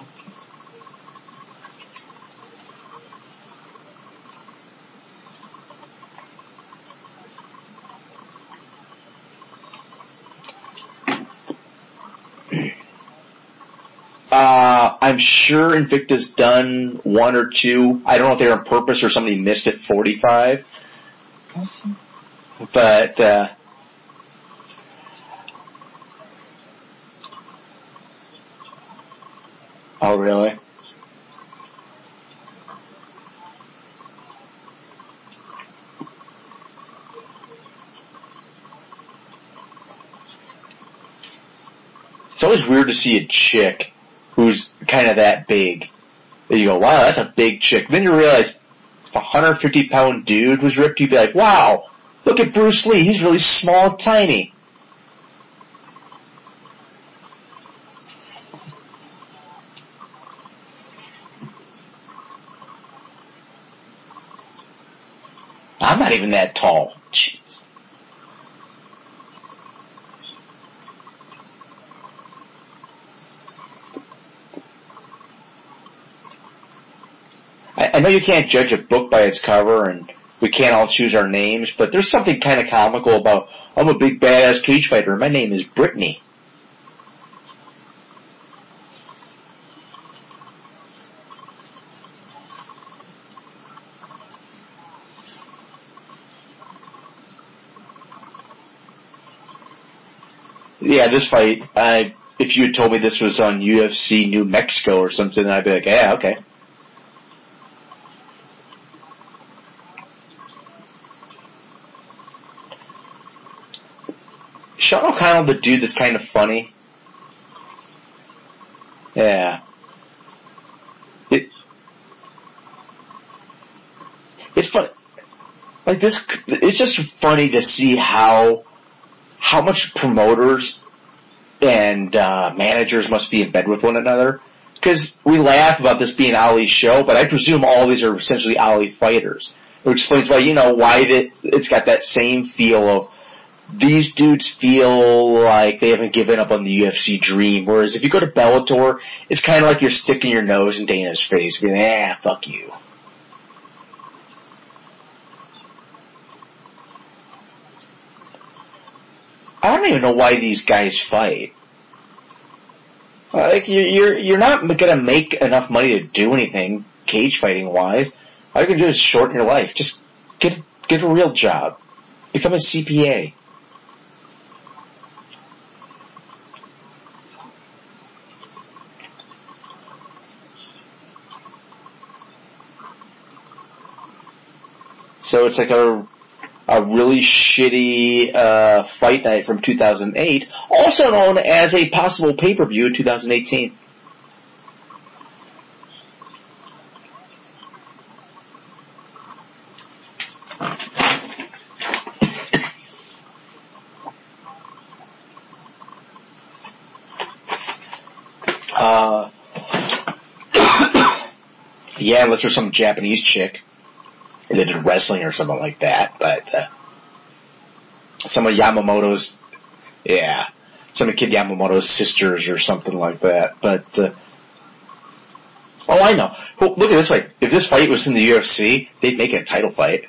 Uh, I'm sure Invicta's done one or two. I don't know if they're on purpose or somebody missed it forty-five. But, uh, oh really? It's always weird to see a chick who's kind of that big. And you go, wow, that's a big chick. Then you realize if a one hundred fifty pound dude was ripped, you'd be like, wow, look at Bruce Lee. He's really small and tiny. I'm not even that tall. Jeez. I, I know you can't judge a book by its cover, and we can't all choose our names, but there's something kind of comical about, I'm a big badass cage fighter, and my name is Brittany. Yeah, this fight, I, if you had told me this was on U F C New Mexico or something, I'd be like, yeah, okay. Sean O'Connell, the dude that's kind of funny. Yeah. It, it's fun. Like this, it's just funny to see how, how much promoters and, uh, managers must be in bed with one another. Because we laugh about this being Ali's show, but I presume all these are essentially Ali fighters. Which explains why, you know, why it, it's got that same feel of, these dudes feel like they haven't given up on the U F C dream. Whereas if you go to Bellator, it's kind of like you're sticking your nose in Dana's face, being, ah, fuck you. I don't even know why these guys fight. Like you're you're not gonna make enough money to do anything cage fighting wise. All you can do is shorten your life. Just get get a real job. Become a C P A. So it's like a a really shitty uh fight night from two thousand eight, also known as a possible pay-per-view in two thousand eighteen. Uh, yeah, unless there's some Japanese chick that did wrestling or something like that, but uh, some of Yamamoto's, yeah, some of Kid Yamamoto's sisters or something like that. But uh, oh, I know. Well, look at it this way: if this fight was in the U F C, they'd make it a title fight.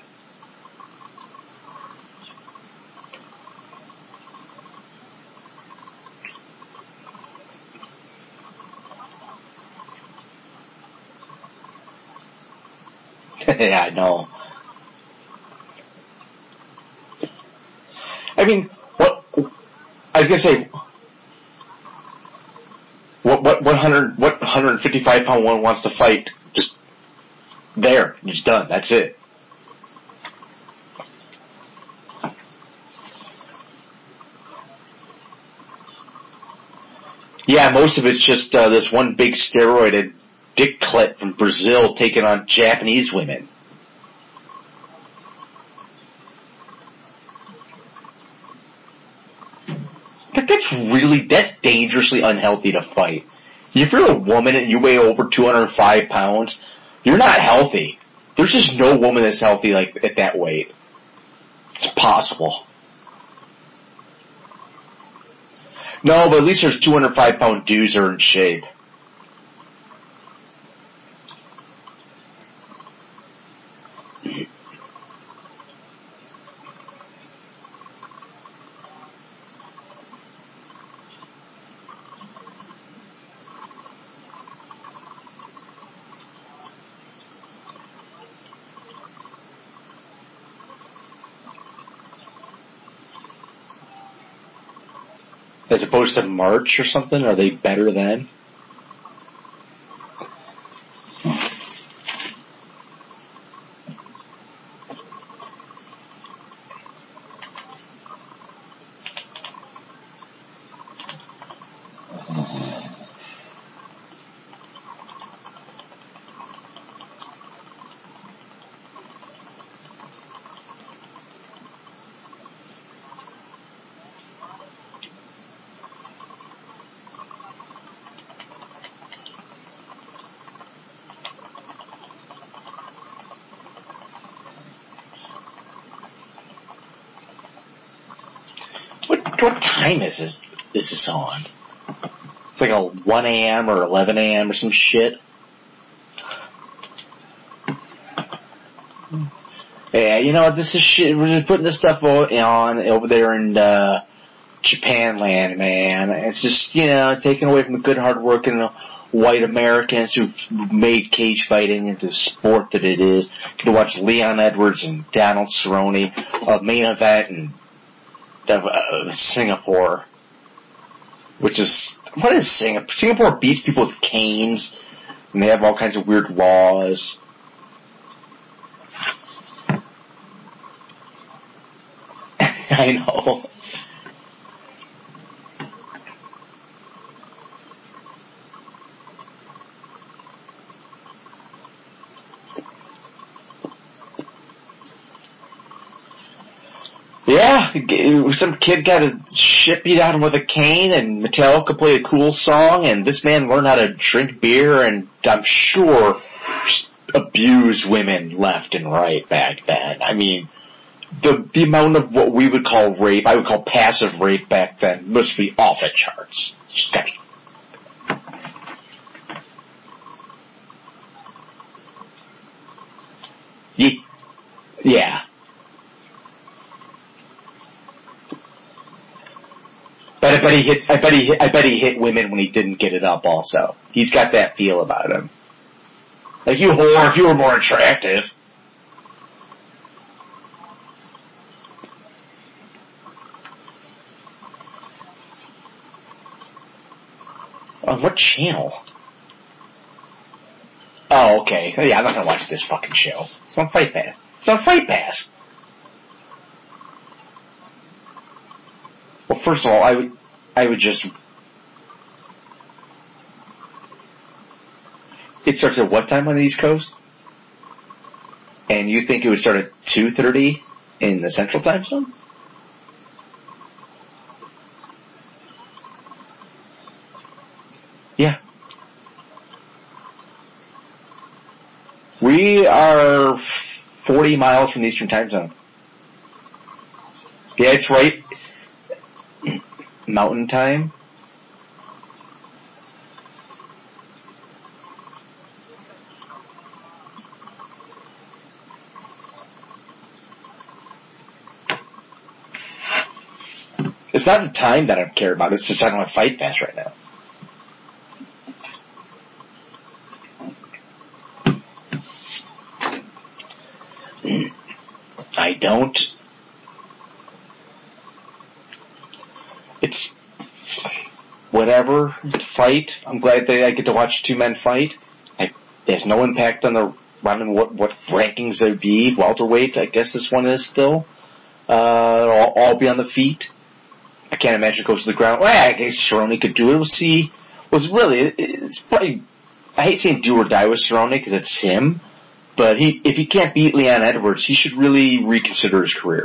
Yeah, I know. I mean, what I was gonna say, what what what hundred what one hundred fifty-five pound one wants to fight? Just there, it's done. That's it. Yeah, most of it's just uh, this one big steroided dick clit from Brazil taking on Japanese women. But that's really, that's dangerously unhealthy to fight. If you're a woman and you weigh over two hundred five pounds, you're not healthy. There's just no woman that's healthy like at that weight. It's possible. No, but at least there's two hundred five pound dudes that are in shape. As opposed to March or something? Are they better then? What, what time is this, is this on? It's like a one a.m. or eleven a.m. or some shit. Yeah, you know what, this is shit, we're just putting this stuff on over there in, uh, Japan land, man. It's just, you know, taken away from the good hard working white Americans who've made cage fighting into the sport that it is. You can watch Leon Edwards and Donald Cerrone, a main event in uh, Singapore, which is, what is Singapore? Singapore beats people with canes, and they have all kinds of weird laws. I know. Yeah, some kid got a shit beat out of him with a cane, and Metallica played a cool song, and this man learned how to drink beer, and I'm sure abused women left and right back then. I mean, the the amount of what we would call rape, I would call passive rape back then, must be off the charts. Just gotta be. Yeah. But I bet he hit. I bet he. Hit, I bet he hit women when he didn't get it up. Also, he's got that feel about him. Like, you whore, if you were more attractive. On what channel? Oh, okay. Yeah, I'm not gonna watch this fucking show. It's on Fight Pass. It's on Fight Pass. Well, first of all, I would, I would just. It starts at what time on the East Coast? And you think it would start at two thirty in the Central Time Zone? Yeah. We are forty miles from the Eastern Time Zone. Yeah, it's right. Mountain Time. It's not the time that I care about. It's just I don't have Fight Pass right now. I don't. It's whatever. Fight. I'm glad that I get to watch two men fight. I, there's no impact on the on what what rankings there'd be. Welterweight, I guess this one is still. Uh, all, all be on the feet. I can't imagine it goes to the ground. Well, I guess Cerrone could do it. We'll see. Was really it, it's probably. I hate saying do or die with Cerrone because it's him. But he, if he can't beat Leon Edwards, he should really reconsider his career.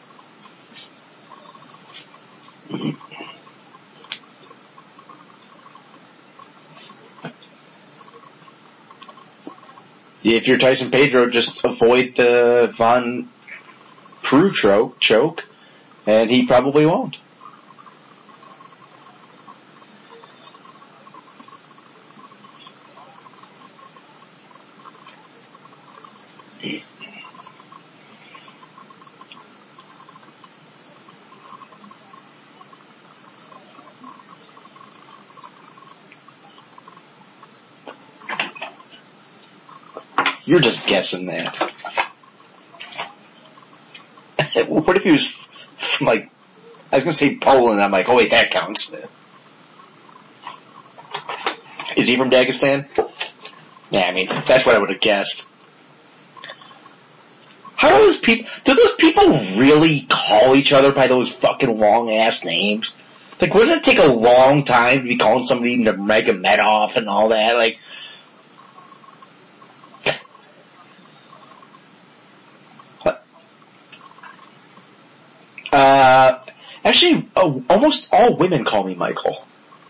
If you're Tyson Pedro, just avoid the Von Preux choke, and he probably won't. You're just guessing that. What if he was from, like, I was going to say Poland, I'm like, oh wait, that counts. Is he from Dagestan? Yeah, I mean, that's what I would have guessed. How do those people, do those people really call each other by those fucking long ass names? Like, wouldn't it take a long time to be calling somebody Nurmagomedov and all that? Like, uh, actually, oh, almost all women call me Michael.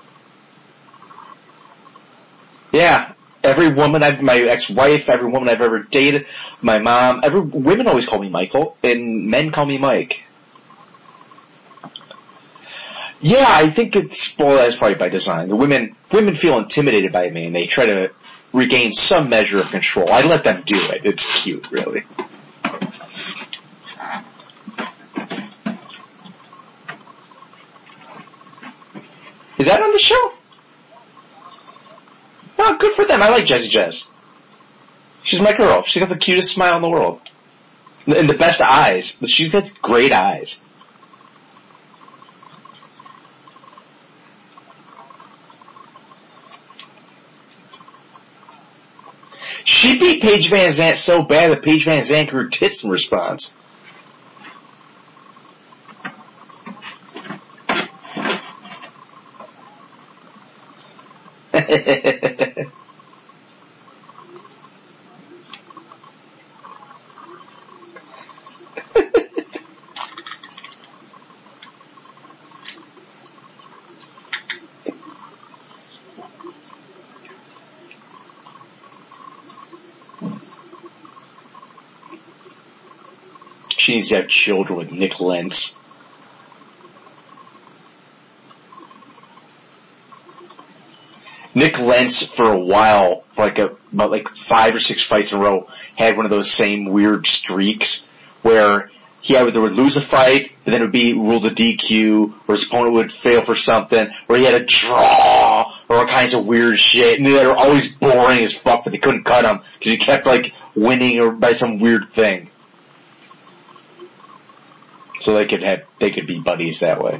Yeah. Every woman I've, my ex-wife, every woman I've ever dated, my mom, every, women always call me Michael, and men call me Mike. Yeah, I think it's, well, that's probably by design. The women, women feel intimidated by me, and they try to regain some measure of control. I let them do it. It's cute, really. Is that on the show? Oh, good for them. I like Jessie Jess. She's my girl. She's got the cutest smile in the world. And the best eyes. She's got great eyes. She beat Paige Van Zandt so bad that Paige Van Zandt grew tits in response. She needs to have children with Nick Lentz. Nick Lentz, for a while, for like a, about like five or six fights in a row, had one of those same weird streaks where he either would lose a fight, and then it would be ruled a D Q, or his opponent would fail for something, or he had a draw, or all kinds of weird shit, and they were always boring as fuck, but they couldn't cut him, because he kept like winning or by some weird thing. So they could have, they could be buddies that way.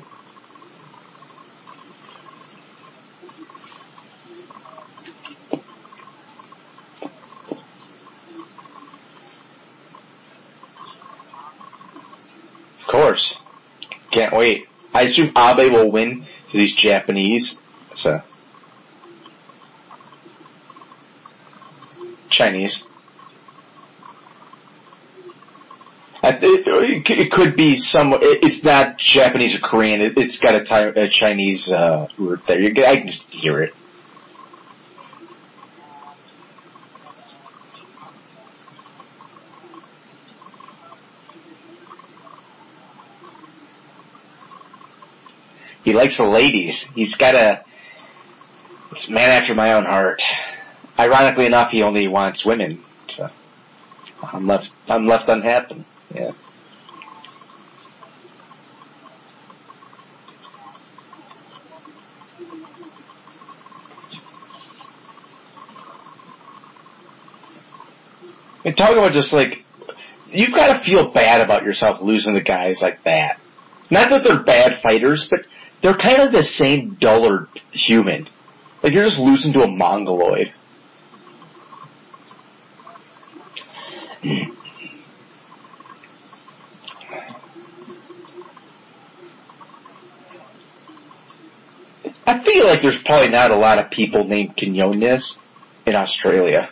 Of course. Can't wait. I assume Abe will win because he's Japanese. So. Chinese. It, it could be some, it's not Japanese or Korean, it, it's got a, a Chinese uh, root there. I can just hear it. He likes the ladies. He's got a, it's a man after my own heart. Ironically enough, he only wants women, so I'm left, I'm left unhappy. Yeah. And talking about just like, you've got to feel bad about yourself losing to guys like that. Not that they're bad fighters, but they're kind of the same dullard human. Like you're just losing to a mongoloid. I feel like there's probably not a lot of people named Quinones in Australia.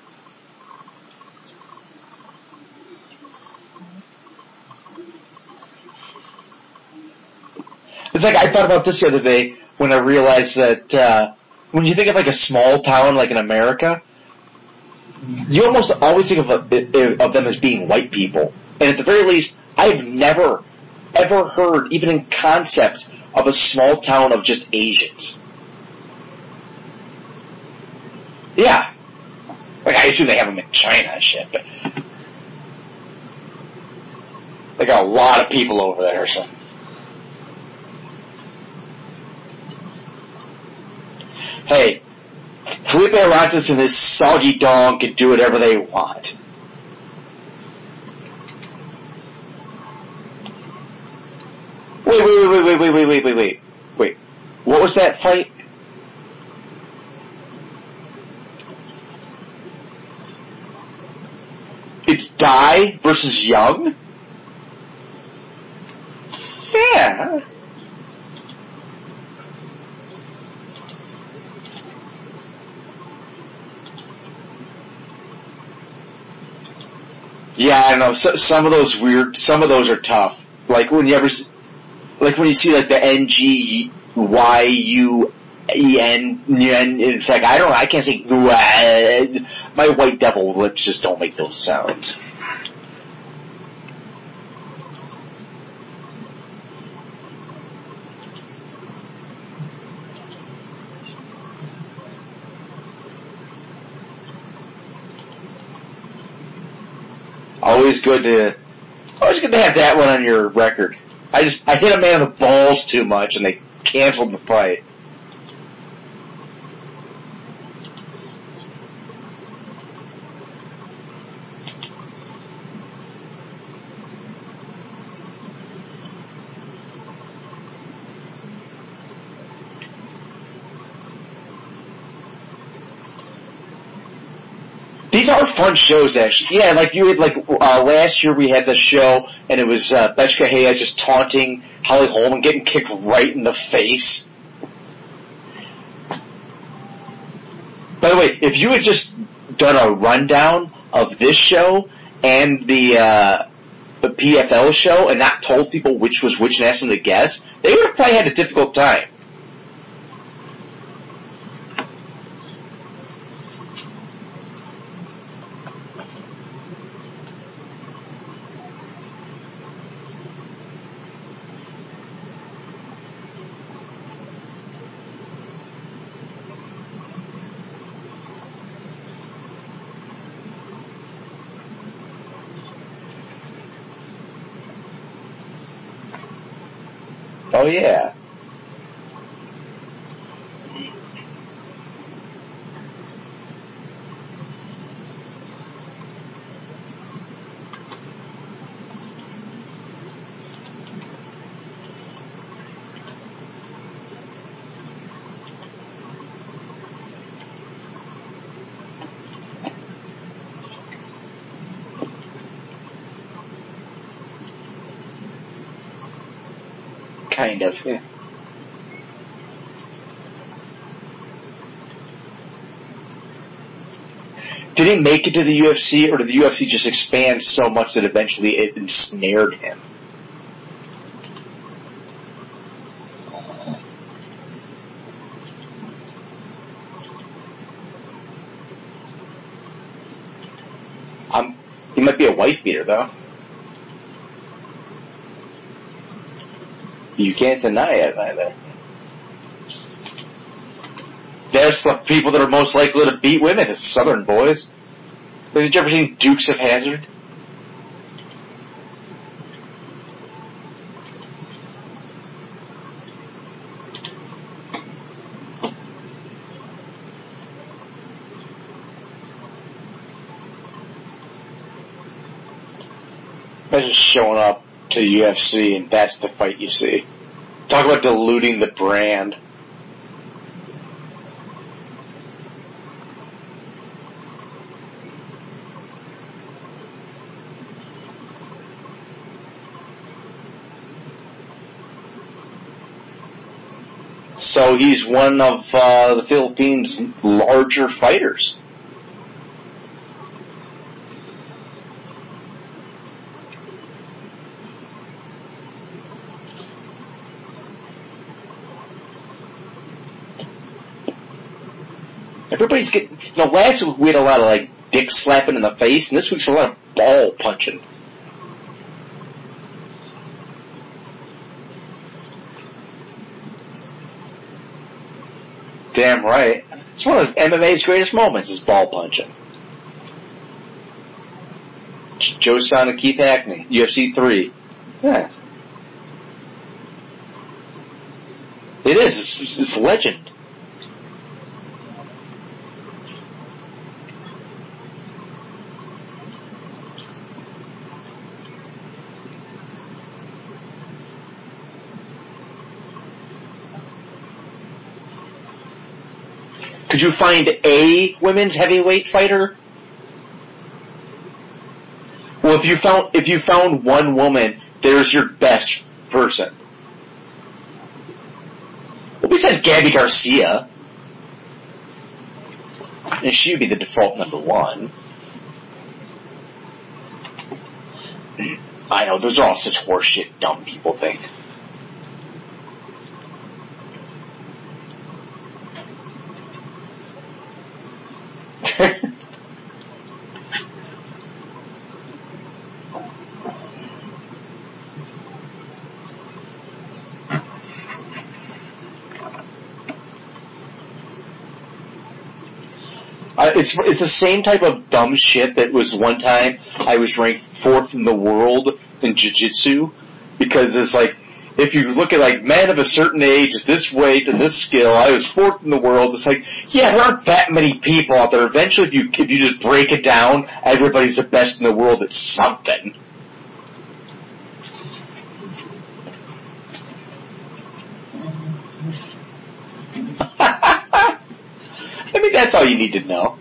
It's like I thought about this the other day when I realized that uh when you think of like a small town like in America, you almost always think of, a, of them as being white people. And at the very least, I've never, ever heard, even in concept, of a small town of just Asians. Yeah. Like, I assume they have them in China and shit, but they got a lot of people over there, so. Hey, Felipe Arantes and his soggy dong can do whatever they want. Wait, wait, wait, wait, wait, wait, wait, wait, wait, wait. What was that fight? It's Dai versus Young? Yeah. Yeah, I don't know. So, some of those weird, some of those are tough. Like when you ever, like when you see like the N G Y U E N, it's like, I don't know, I can't say, my white devil lips just don't make those sounds. Always good to, always good to have that one on your record. I just, I hit a man in the balls too much and they canceled the fight. These are fun shows, actually. Yeah, like you had, like, uh, last year we had the show, and it was, uh, Betchka Haya just taunting Holly Holm and getting kicked right in the face. By the way, if you had just done a rundown of this show and the, uh, the P F L show and not told people which was which and asked them to guess, they would have probably had a difficult time. Oh, yeah. Kind of, yeah. Did he make it to the U F C, or did the U F C just expand so much that eventually it ensnared him? Um, he might be a wife beater, though. You can't deny it, either. There's the people that are most likely to beat women. It's Southern boys. Have you ever seen Dukes of Hazzard? Imagine showing up to the U F C and that's the fight you see. Talk about diluting the brand. So he's one of uh, the Philippines' larger fighters. Everybody's getting, you know, last week we had a lot of like dick slapping in the face, and this week's a lot of ball punching. Damn right. It's one of M M A's greatest moments is ball punching. Joe Son and Keith Hackney, U F C three. Yeah. It is. It's, it's a legend. Could you find a women's heavyweight fighter? Well, if you found if you found one woman, there's your best person. Well, besides Gabby Garcia, and she'd be the default number one. I know, those are all such horseshit dumb people think. Uh, it's it's the same type of dumb shit that was one time I was ranked fourth in the world in jiu-jitsu, because it's like, if you look at like men of a certain age at this weight and this skill, I was fourth in the world. It's like, yeah, there aren't that many people out there. Eventually, if you if you just break it down, everybody's the best in the world at something. I mean, that's all you need to know.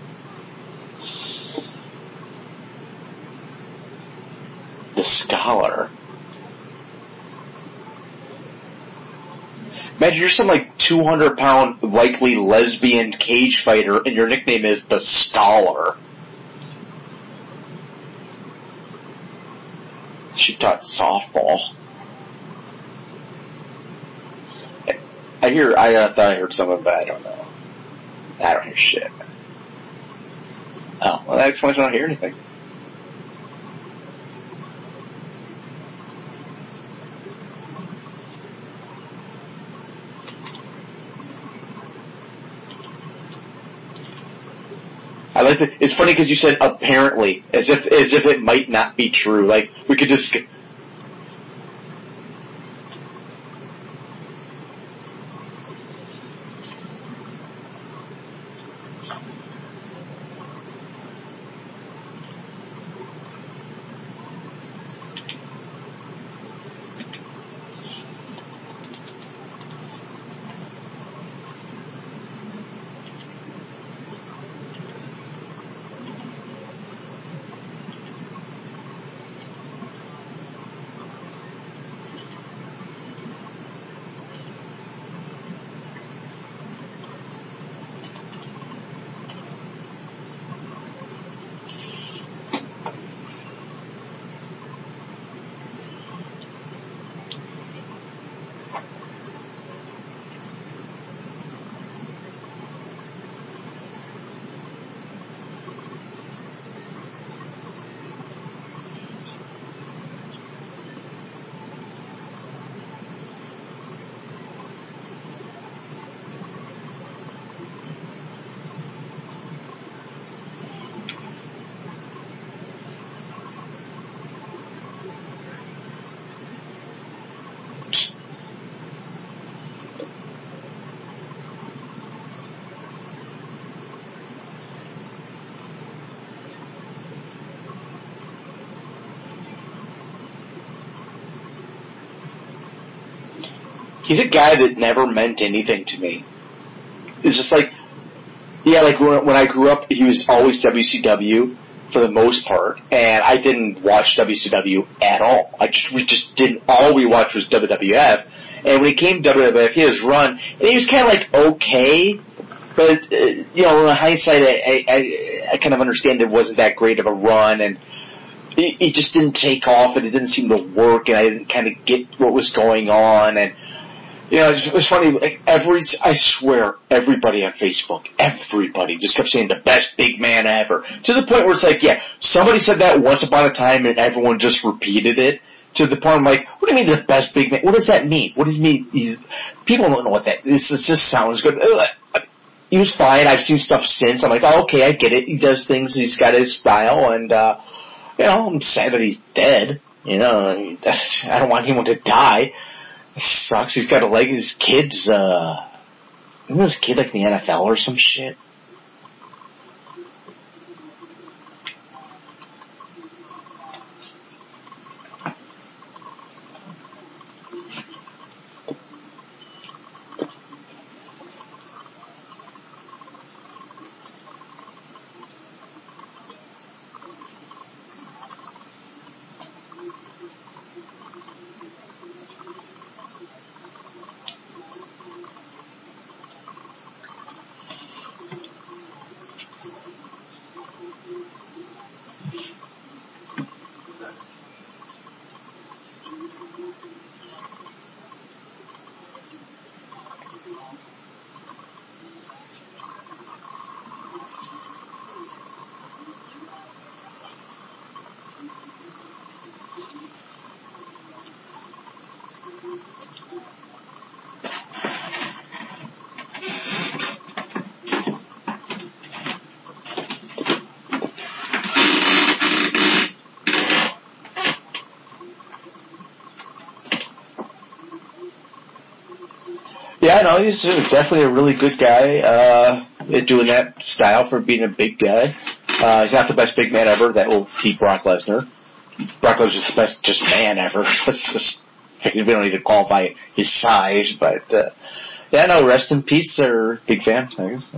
The Scholar. Imagine you're some like two hundred pound likely lesbian cage fighter and your nickname is The Scholar. She taught softball. I hear, I uh, thought I heard something, but I don't know. I don't hear shit. Oh, well that explains why I don't hear anything. I like the, it's funny because you said apparently, as if, as if it might not be true. Like, we could just, he's a guy that never meant anything to me. It's just like, yeah, like when, when I grew up, he was always W C W for the most part, and I didn't watch W C W at all. I just, we just didn't, all we watched was W W F, and when he came to W W F, he had his run, and he was kind of like okay, but, uh, you know, in hindsight, I, I, I kind of understand it wasn't that great of a run, and it, it just didn't take off, and it didn't seem to work, and I didn't kind of get what was going on, and, you know, it was funny, like every, I swear, everybody on Facebook, everybody just kept saying the best big man ever. To the point where it's like, yeah, somebody said that once upon a time and everyone just repeated it. To the point I'm like, what do you mean the best big man? What does that mean? What does it mean? He's, people don't know what that, this, this just sounds good. He was fine. I've seen stuff since. I'm like, oh, okay, I get it. He does things. He's got his style, and, uh, you know, I'm sad that he's dead. You know, I don't want anyone to die. It sucks. He's got a leg. His kid's, uh, isn't his kid like in the N F L or some shit? Yeah, no, he's definitely a really good guy, uh, at doing that style for being a big guy. Uh, he's not the best big man ever. That will beat Brock Lesnar. Brock Lesnar's the best just man ever. Let's just, we don't need to qualify his size, but, uh, yeah, no, rest in peace, or big fan, I guess.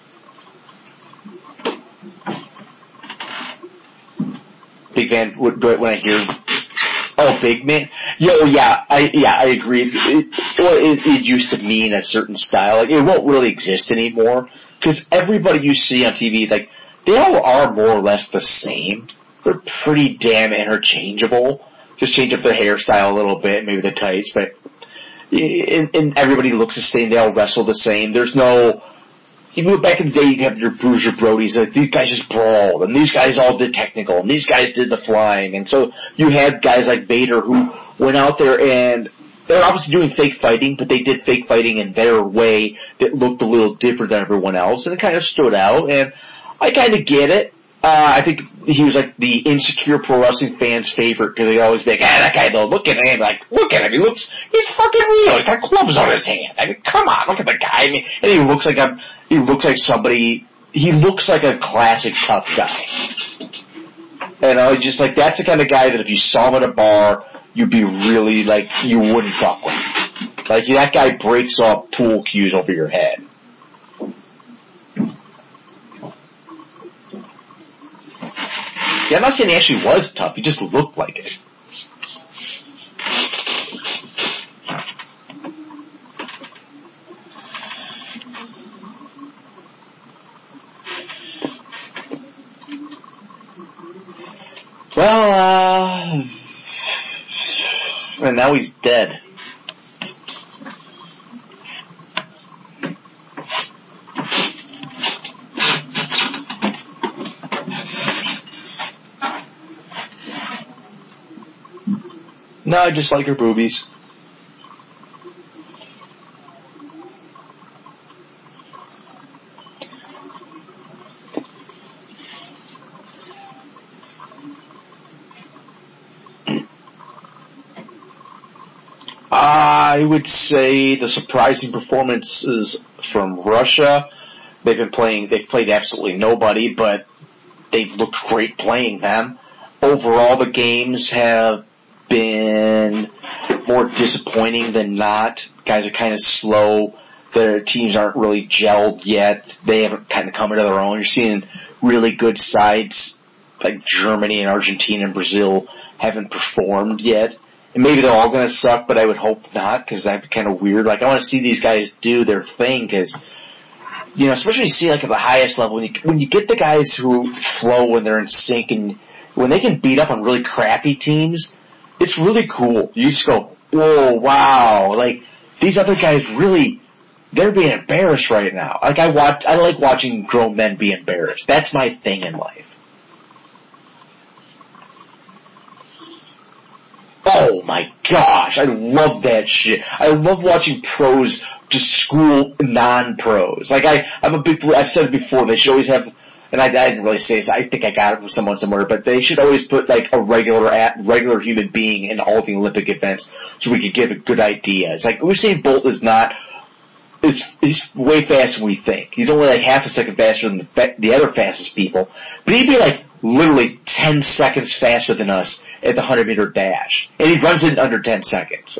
Big fan, when I hear, oh, big man? Yo, yeah, I, yeah, I agree. It, well, it, it used to mean a certain style. Like, it won't really exist anymore. Cause everybody you see on T V, like, they all are more or less the same. They're pretty damn interchangeable. Just change up their hairstyle a little bit, maybe the tights, but, and, and everybody looks the same. They all wrestle the same. There's no, even back in the day, you'd have your Bruiser Brodies, like, these guys just brawled, and these guys all did technical, and these guys did the flying, and so you had guys like Vader who went out there and they were obviously doing fake fighting, but they did fake fighting in their way that looked a little different than everyone else, and it kind of stood out, and I kind of get it. Uh, I think he was like the insecure pro wrestling fans' favorite, because they always be like, ah, that guy though, look at him, like, look at him, he looks, he's fucking real, he's got gloves on his hand. I mean, come on, look at the guy, I mean, and he looks like a, he looks like somebody, he looks like a classic tough guy. And I was just like, that's the kind of guy that if you saw him at a bar, you'd be really like, you wouldn't fuck with him. Like, that guy breaks off pool cues over your head. Yeah, I'm not saying he actually was tough, he just looked like it. Well, uh, and now he's dead. No, I just like her boobies. I would say the surprising performances from Russia. They've been playing, they've played absolutely nobody, but they've looked great playing them. Overall, the games have been more disappointing than not. Guys are kind of slow. Their teams aren't really gelled yet. They haven't kind of come into their own. You're seeing really good sides like Germany and Argentina and Brazil haven't performed yet. And maybe they're all going to suck, but I would hope not, because that'd be kind of weird. Like, I want to see these guys do their thing, because, you know, especially when you see, like, at the highest level, when you, when you get the guys who flow when they're in sync and when they can beat up on really crappy teams, it's really cool. You just go, whoa, wow. Like, these other guys really, they're being embarrassed right now. Like, I watch, I like watching grown men be embarrassed. That's my thing in life. Oh my gosh, I love that shit. I love watching pros just school non-pros. Like, I, I'm a big, I've said it before, they should always have, and I, I didn't really say this, I think I got it from someone somewhere, but they should always put like a regular, at, regular human being in all the Olympic events so we could get a good idea. It's like, Usain Bolt is not, is, he's way faster than we think. He's only like half a second faster than the, the other fastest people, but he'd be like, literally ten seconds faster than us at the one hundred meter dash. And he runs it in under ten seconds.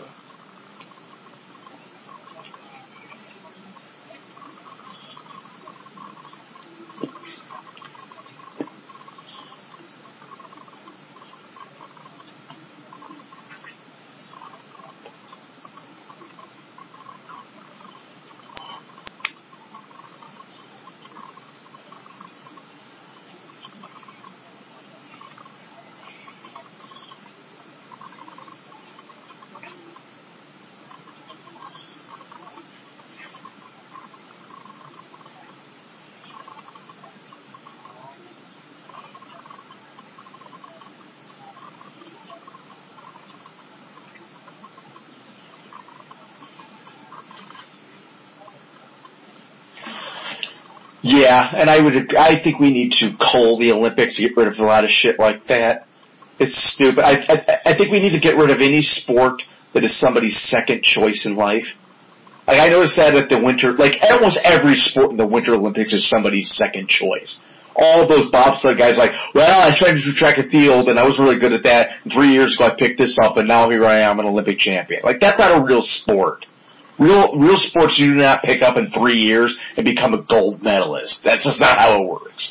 Yeah, and I would, I think we need to cull the Olympics to get rid of a lot of shit like that. It's stupid. I, I, I think we need to get rid of any sport that is somebody's second choice in life. Like, I noticed that at the winter, like almost every sport in the Winter Olympics is somebody's second choice. All those bobsled guys like, well, I tried to do track and field and I was really good at that. And three years ago I picked this up and now here I am, an Olympic champion. Like, that's not a real sport. Real, real sports you do not pick up in three years and become a gold medalist. That's just not how it works.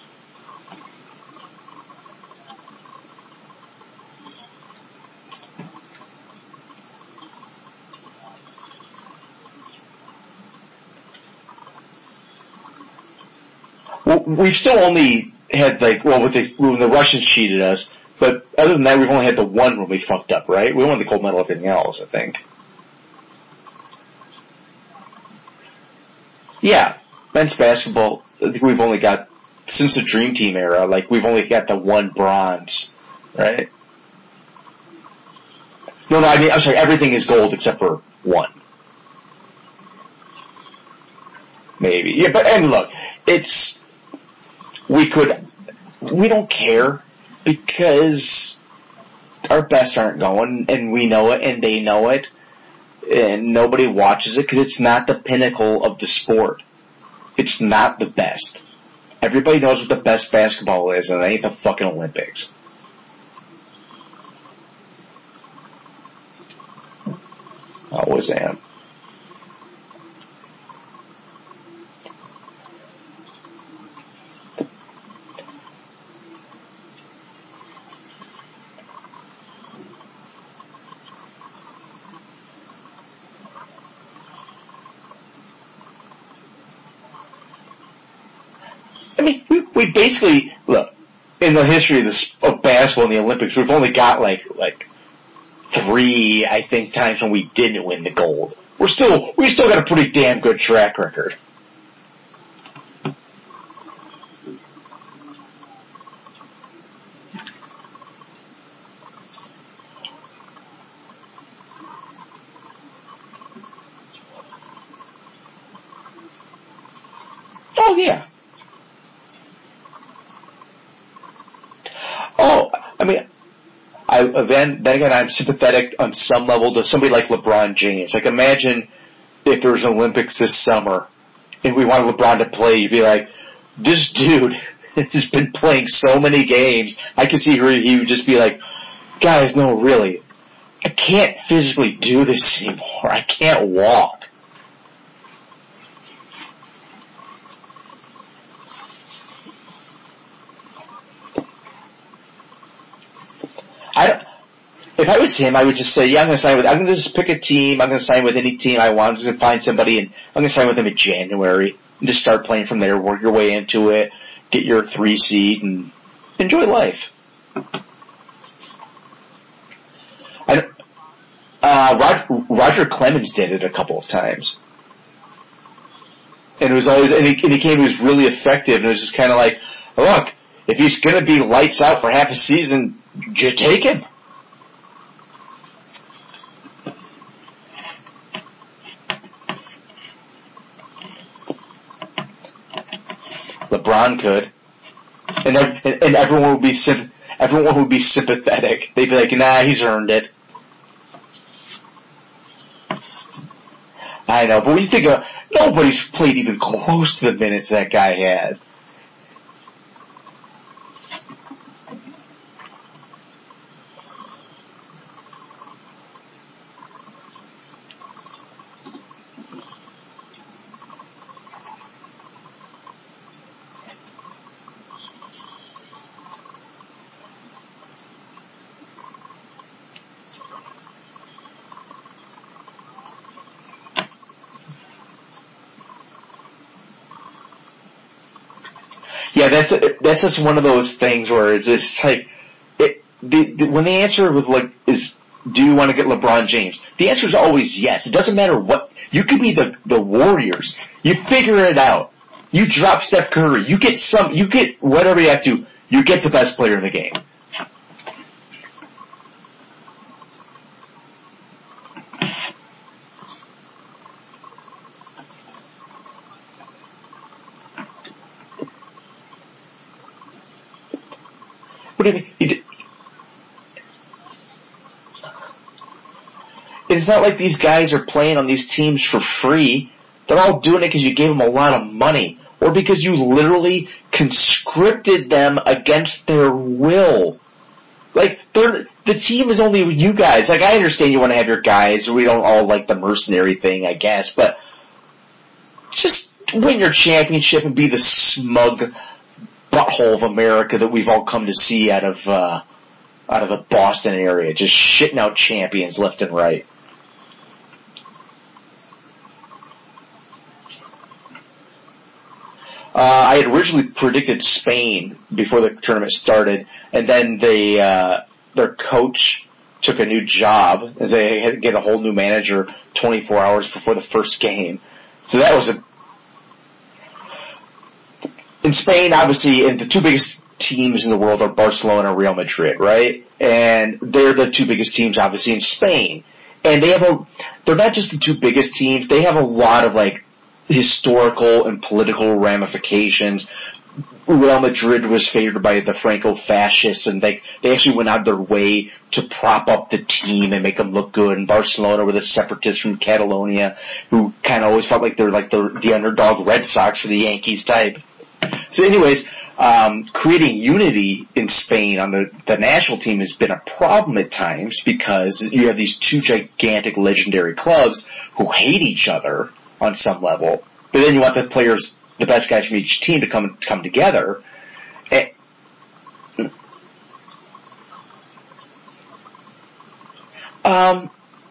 Well, we've still only had like, well, with the, when the Russians cheated us, but other than that, we've only had the one when we fucked up, right? We won the gold medal, everything else, I think. Yeah, men's basketball, I think we've only got, since the Dream Team era, like we've only got the one bronze, right? No, no, I mean, I'm sorry, everything is gold except for one. Maybe. Yeah, but, and look, it's, we could, we don't care because our best aren't going and we know it and they know it and nobody watches it because it's not the pinnacle of the sport. It's not the best. Everybody knows what the best basketball is and it ain't the fucking Olympics. Always am. I mean, we, we basically, look, in the history of, this, of basketball in the Olympics, we've only got like, like, three, I think, times when we didn't win the gold. We're still, we still got a pretty damn good track record. Oh, yeah. Oh, I mean, I, then, then again, I'm sympathetic on some level to somebody like LeBron James. Like, imagine if there was an Olympics this summer and we wanted LeBron to play, you'd be like, this dude has been playing so many games. I can see where he would just be like, guys, no, really, I can't physically do this anymore. I can't walk. I don't, if I was him, I would just say, yeah, I'm going to sign with, I'm going to just pick a team. I'm going to sign with any team I want. I'm just going to find somebody and I'm going to sign with them in January and just start playing from there, work your way into it, get your three seed and enjoy life. I, uh, Roger, Roger Clemens did it a couple of times. And it was always, and he, and he came, he was really effective and it was just kind of like, look, if he's going to be lights out for half a season, just take him. LeBron could, and and, and everyone would be sim, everyone would be sympathetic. They'd be like, "Nah, he's earned it." I know, but when you think of nobody's played even close to the minutes that guy has. Yeah, that's that's just one of those things where it's just like it, the, the, when the answer with like is, do you want to get LeBron James? The answer is always yes. It doesn't matter what you could be the the Warriors. You figure it out. You drop Steph Curry. You get some. You get whatever you have to. You get the best player in the game. What do you mean? It's not like these guys are playing on these teams for free. They're all doing it because you gave them a lot of money or because you literally conscripted them against their will. Like, they're, the team is only you guys. Like, I understand you want to have your guys. We don't all like the mercenary thing, I guess, but just win your championship and be the smug butthole of America that we've all come to see out of, uh, out of the Boston area. Just shitting out champions left and right. Uh, I had originally predicted Spain before the tournament started, and then they, uh, their coach took a new job, as they had to get a whole new manager twenty-four hours before the first game. So that was a, in Spain, obviously, and the two biggest teams in the world are Barcelona and Real Madrid, right? And they're the two biggest teams, obviously, in Spain. And they have a, they're not just the two biggest teams, they have a lot of, like, historical and political ramifications. Real Madrid was favored by the Franco-fascists, and they they actually went out of their way to prop up the team and make them look good. And Barcelona were the separatists from Catalonia, who kind of always felt like they're like the, the underdog Red Sox or the Yankees type. So anyways, um, creating unity in Spain on the, the national team has been a problem at times because you have these two gigantic legendary clubs who hate each other on some level, but then you want the players, the best guys from each team to come come together. And, um,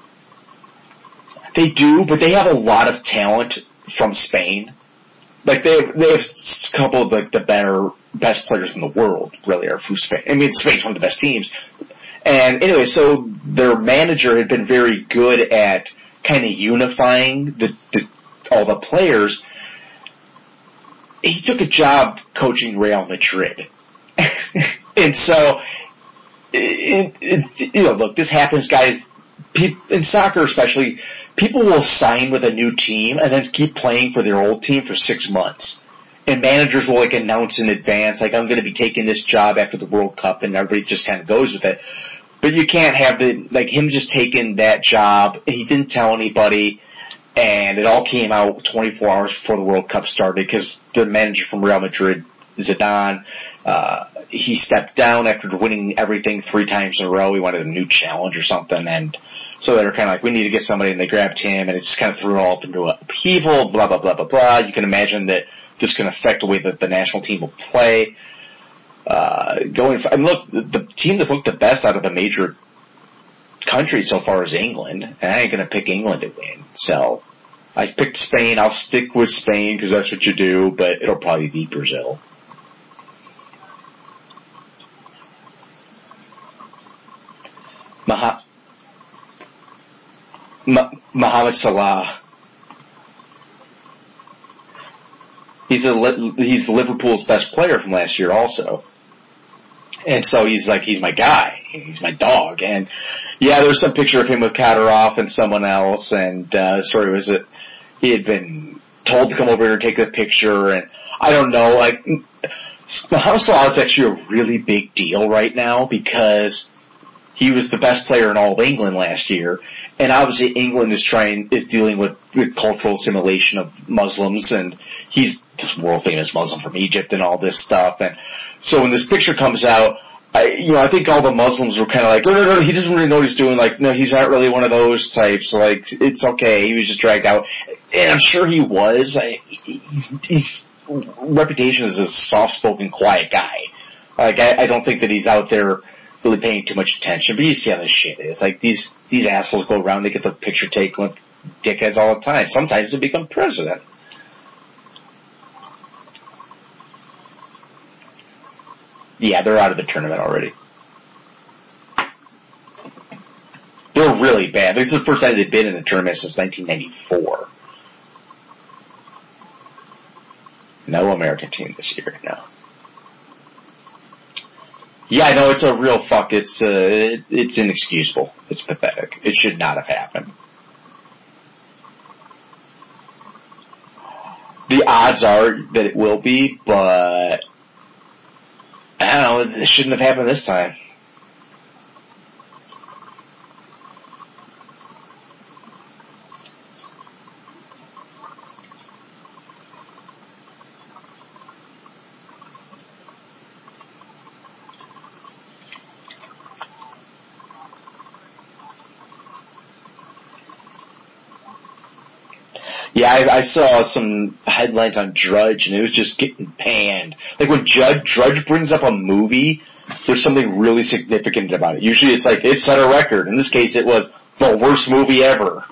they do, but they have a lot of talent from Spain. Like they have, they have a couple of like the better, best players in the world, really, are from Spain. I mean, Spain's one of the best teams. And anyway, so their manager had been very good at kind of unifying the, the all the players. He took a job coaching Real Madrid. And so, it, it, you know, look, this happens, guys, in soccer especially, people will sign with a new team and then keep playing for their old team for six months. And managers will like announce in advance, like, I'm going to be taking this job after the World Cup, and everybody just kind of goes with it. But you can't have the, like, him just taking that job, and he didn't tell anybody, and it all came out twenty-four hours before the World Cup started because the manager from Real Madrid, Zidane, uh, he stepped down after winning everything three times in a row. He wanted a new challenge or something, and so they were kind of like, we need to get somebody, and they grabbed him, and it just kind of threw it all up into a upheaval, blah, blah, blah, blah, blah. You can imagine that this can affect the way that the national team will play. Uh, going for, I mean, look, the, the team that looked the best out of the major countries so far is England, and I ain't gonna pick England to win. So, I picked Spain. I'll stick with Spain because that's what you do, but it'll probably be Brazil. Mah- Ma- Mohamed Salah. He's a he's Liverpool's best player from last year, also, and so he's like he's my guy, he's my dog, and yeah, there's some picture of him with Kadyrov and someone else, and uh, the story was that he had been told to come over here and take a picture, and I don't know, like Mohamed Salah is actually a really big deal right now because he was the best player in all of England last year, and obviously England is trying is dealing with the cultural assimilation of Muslims, and he's this world famous Muslim from Egypt and all this stuff. And so when this picture comes out, I, you know, I think all the Muslims were kind of like, no, no, no, he doesn't really know what he's doing. Like, no, he's not really one of those types. Like, it's okay. He was just dragged out. And I'm sure he was. I, he's, he's reputation as a soft-spoken, quiet guy. Like, I, I don't think that he's out there really paying too much attention. But you see how this shit is. Like, these, these assholes go around, they get their picture taken with dickheads all the time. Sometimes they become president. Yeah, they're out of the tournament already. They're really bad. It's the first time they've been in the tournament since nineteen ninety-four. No American team this year, no. Yeah, I know, it's a real fuck. It's, uh, it, it's inexcusable. It's pathetic. It should not have happened. The odds are that it will be, but I don't know, it shouldn't have happened this time. Yeah, I, I saw some headlines on Drudge, and it was just getting panned. Like when Judge, Drudge brings up a movie, there's something really significant about it. Usually it's like, it set a record. In this case, it was the worst movie ever.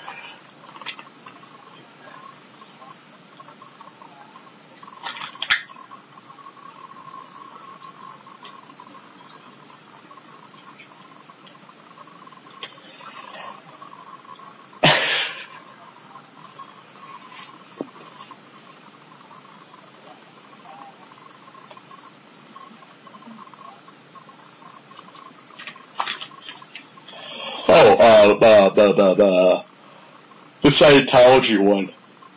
Oh, uh, the, the, the, the, the Scientology one.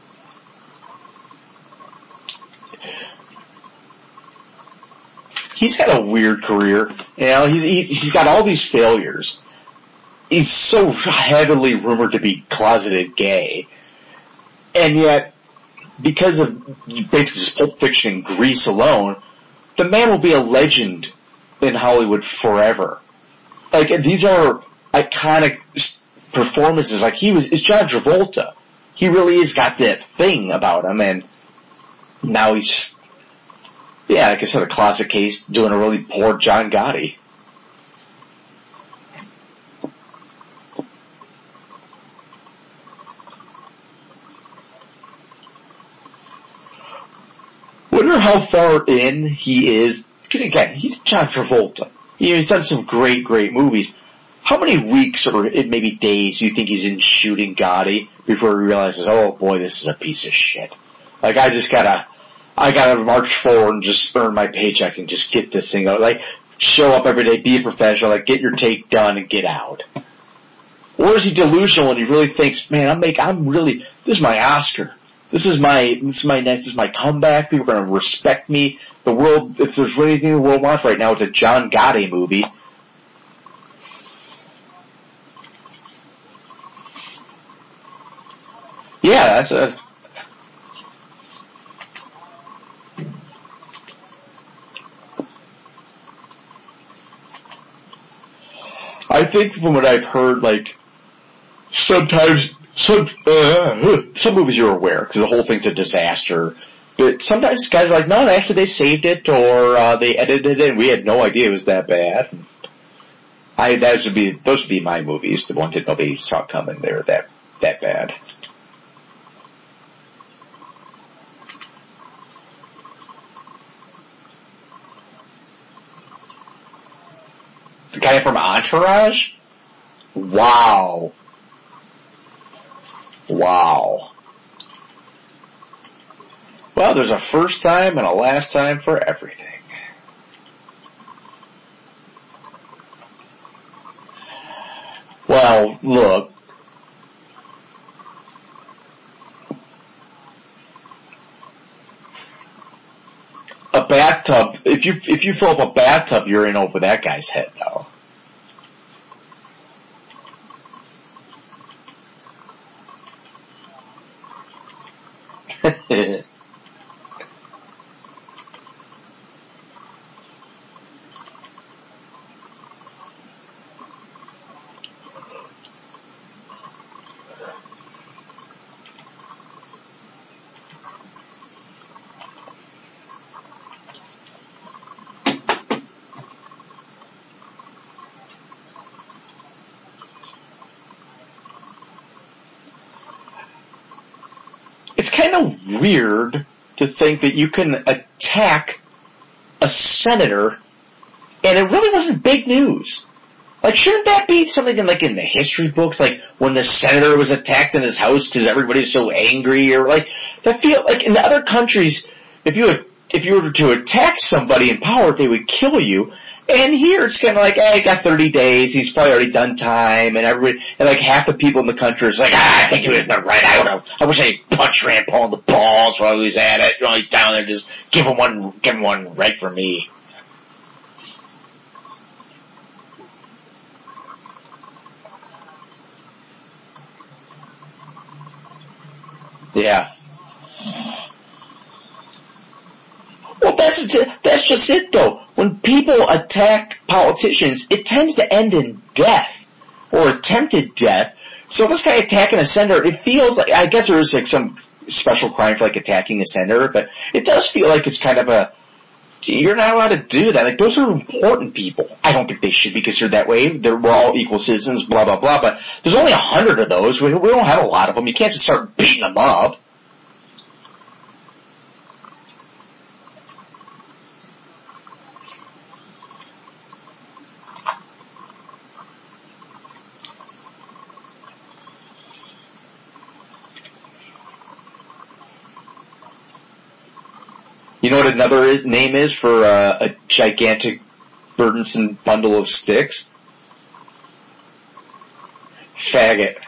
He's got a weird career. You know, he's, he's got all these failures. He's so heavily rumored to be closeted gay. And yet, because of basically just Pulp Fiction and Grease alone, the man will be a legend in Hollywood forever. Like, these are iconic performances. Like, he was, it's John Travolta. He really has got that thing about him, and now he's just, yeah, like I said, a classic case doing a really poor John Gotti. Wonder how far in he is, because again, he's John Travolta. You know, he's done some great, great movies. How many weeks or maybe days do you think he's in shooting Gotti before he realizes, oh boy, this is a piece of shit? Like, I just gotta, I gotta march forward and just earn my paycheck and just get this thing out. Like, show up every day, be a professional, like, get your take done and get out. Or is he delusional and he really thinks, man, I'm make, I'm really, this is my Oscar. This is my, this is my next, this is my comeback. People are gonna respect me. The world, if there's anything the world wants right now, it's a John Gotti movie. Yeah, that's a, I think from what I've heard, like, sometimes, some, uh, some movies you're aware, because the whole thing's a disaster. But sometimes guys are like, no, actually they saved it, or, uh, they edited it, and we had no idea it was that bad. I, that would be, those would be my movies, the ones that nobody saw coming. They were that, that bad. The guy from Entourage? Wow. Wow. Well, there's a first time and a last time for everything. Well, look. A bathtub, if you, if you fill up a bathtub, you're in over that guy's head, though. It's kind of weird to think that you can attack a senator and it really wasn't big news. Like, shouldn't that be something in, like, in the history books, like, when the senator was attacked in his house because everybody was so angry, or, like, that feel, like, in other countries, if you, if you were to attack somebody in power, they would kill you. And here it's kind of like, hey, he got thirty days, he's probably already done time, and everybody, and like half the people in the country is like, ah, I think he was not right, I would have, I wish I punched Rand Paul in the balls while he was at it, you know, he's down there, just give him one, give him one right for me. Yeah. Well, that's that's just it, though. When people attack politicians, it tends to end in death or attempted death. So this guy attacking a senator, it feels like, I guess there is like some special crime for like attacking a senator, but it does feel like it's kind of a, you're not allowed to do that. Like, those are important people. I don't think they should be considered that way. They're, we're all equal citizens, blah, blah, blah. But there's only a hundred of those. We, we don't have a lot of them. You can't just start beating them up. You know what another name is for uh, a gigantic, burdensome bundle of sticks? Faggot.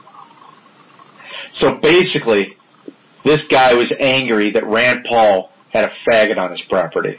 So basically, this guy was angry that Rand Paul had a faggot on his property.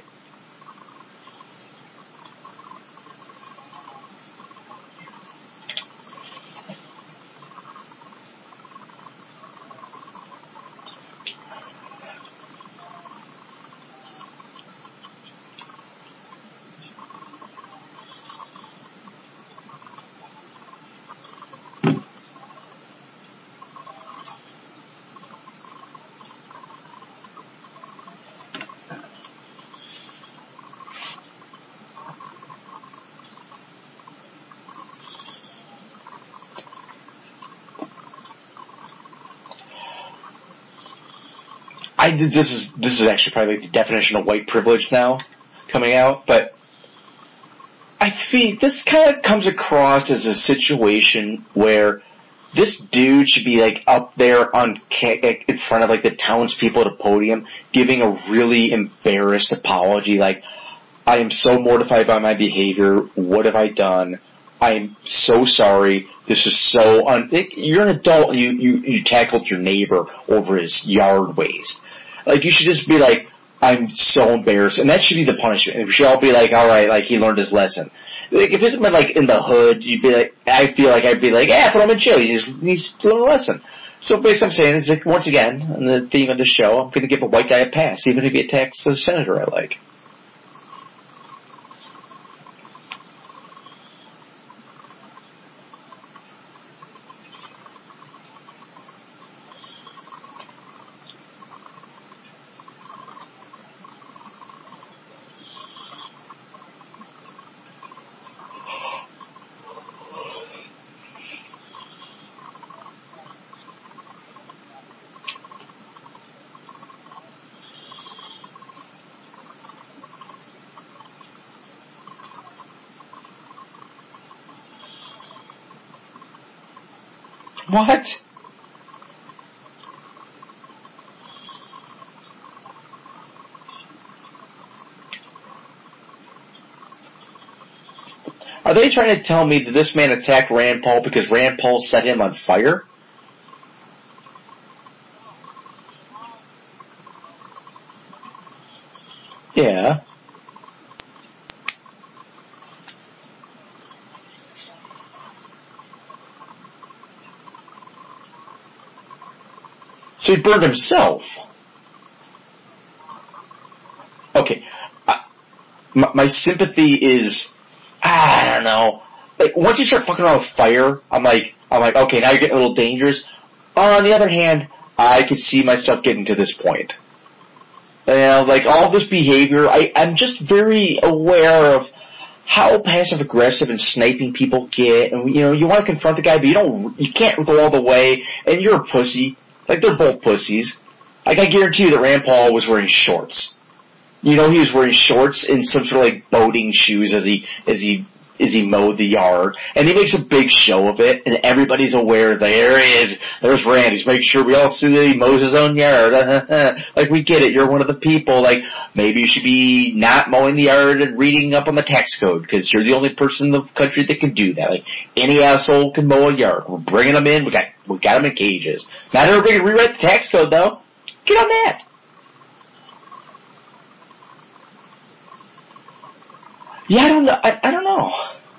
I did, this is, this is actually probably the definition of white privilege now coming out, but I feel this kind of comes across as a situation where this dude should be like up there on, in front of like the townspeople at a podium giving a really embarrassed apology, like, I am so mortified by my behavior, what have I done? I am so sorry. This is so un- you're an adult and you, you, you tackled your neighbor over his yard waste. Like, you should just be like, I'm so embarrassed. And that should be the punishment. And we should all be like, alright, like, he learned his lesson. Like, if it's been like in the hood, you'd be like, I feel like I'd be like, yeah, throw him in jail. He just needs to learn a lesson. So basically I'm saying is like, once again, on the theme of the show, I'm gonna give a white guy a pass, even if he attacks the senator I like. What? Are they trying to tell me that this man attacked Rand Paul because Rand Paul set him on fire? Yeah. So he burned himself. Okay. Uh, my, my sympathy is, I don't know. Like, once you start fucking around with fire, I'm like, I'm like, okay, now you're getting a little dangerous. On the other hand, I could see myself getting to this point. You know, like all this behavior, I, I'm just very aware of how passive aggressive and sniping people get, and you know, you want to confront the guy, but you don't, you can't go all the way, and you're a pussy. Like, they're both pussies. Like, I guarantee you that Rand Paul was wearing shorts. You know, he was wearing shorts and some sort of like boating shoes as he, as he, as he mowed the yard. And he makes a big show of it, and everybody's aware, there he is, there's Rand, he's making sure we all see that he mows his own yard. Like, we get it, you're one of the people, like, maybe you should be not mowing the yard and reading up on the tax code, because you're the only person in the country that can do that. Like, any asshole can mow a yard. We're bringing them in, we got, we got them in cages. Not everybody can rewrite the tax code, though. Get on that. Yeah, I don't know. I, I don't know.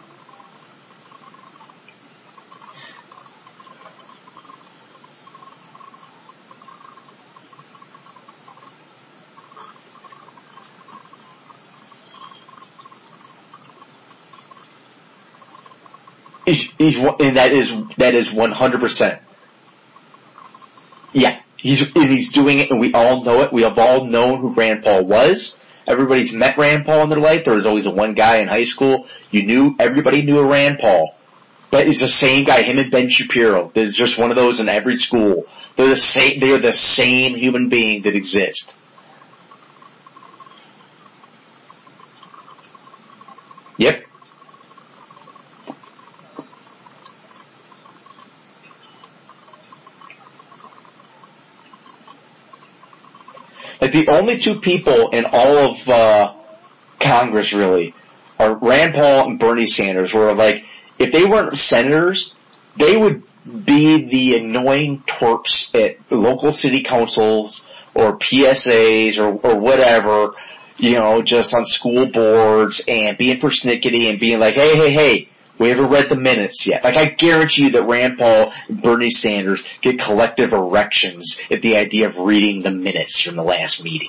He's, he's, and that is, that is one hundred percent. Yeah. He's, and he's doing it, and we all know it. We have all known who Rand Paul was. Everybody's met Rand Paul in their life. There was always a one guy in high school. You knew, everybody knew a Rand Paul. But he's the same guy, him and Ben Shapiro. There's just one of those in every school. They're the same, they're the same human being that exist. Yep. Like, the only two people in all of, uh, Congress really are Rand Paul and Bernie Sanders, where like, if they weren't senators, they would be the annoying twerps at local city councils or P S As or, or whatever, you know, just on school boards and being persnickety and being like, hey, hey, hey, we haven't read the minutes yet. Like, I guarantee you that Rand Paul and Bernie Sanders get collective erections at the idea of reading the minutes from the last meeting.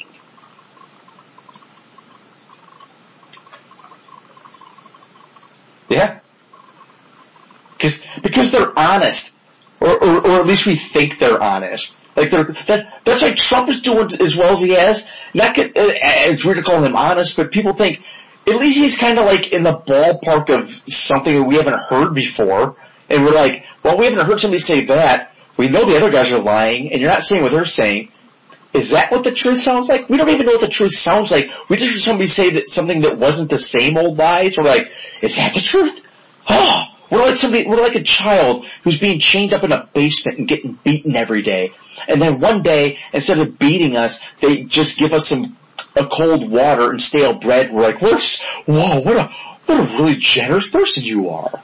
Yeah. Cause, because they're honest. Or, or, or at least we think they're honest. Like, they're, that, that's why Trump is doing as well as he has. Not get, uh, it's weird to call him honest, but people think, at least he's kind of like in the ballpark of something that we haven't heard before. And we're like, well, we haven't heard somebody say that. We know the other guys are lying, and you're not saying what they're saying. Is that what the truth sounds like? We don't even know what the truth sounds like. We just heard somebody say that something that wasn't the same old lies. We're like, is that the truth? Oh, we're like somebody, we're like a child who's being chained up in a basement and getting beaten every day. And then one day, instead of beating us, they just give us some, a cold water and stale bread. We're like, we're, whoa, what a, what a really generous person you are.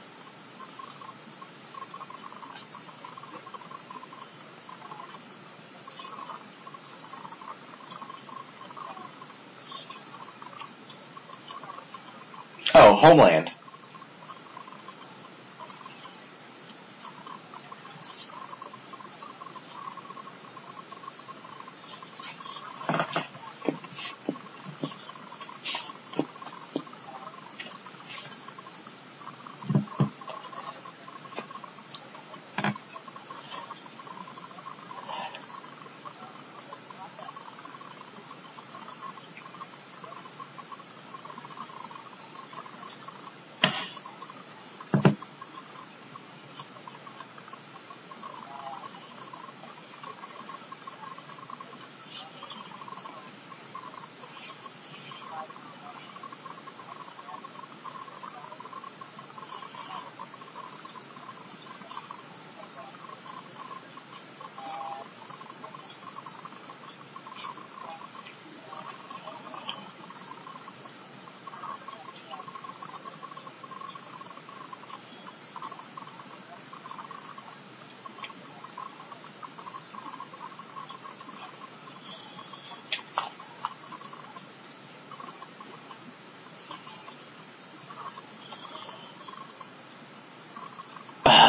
Oh, Homeland.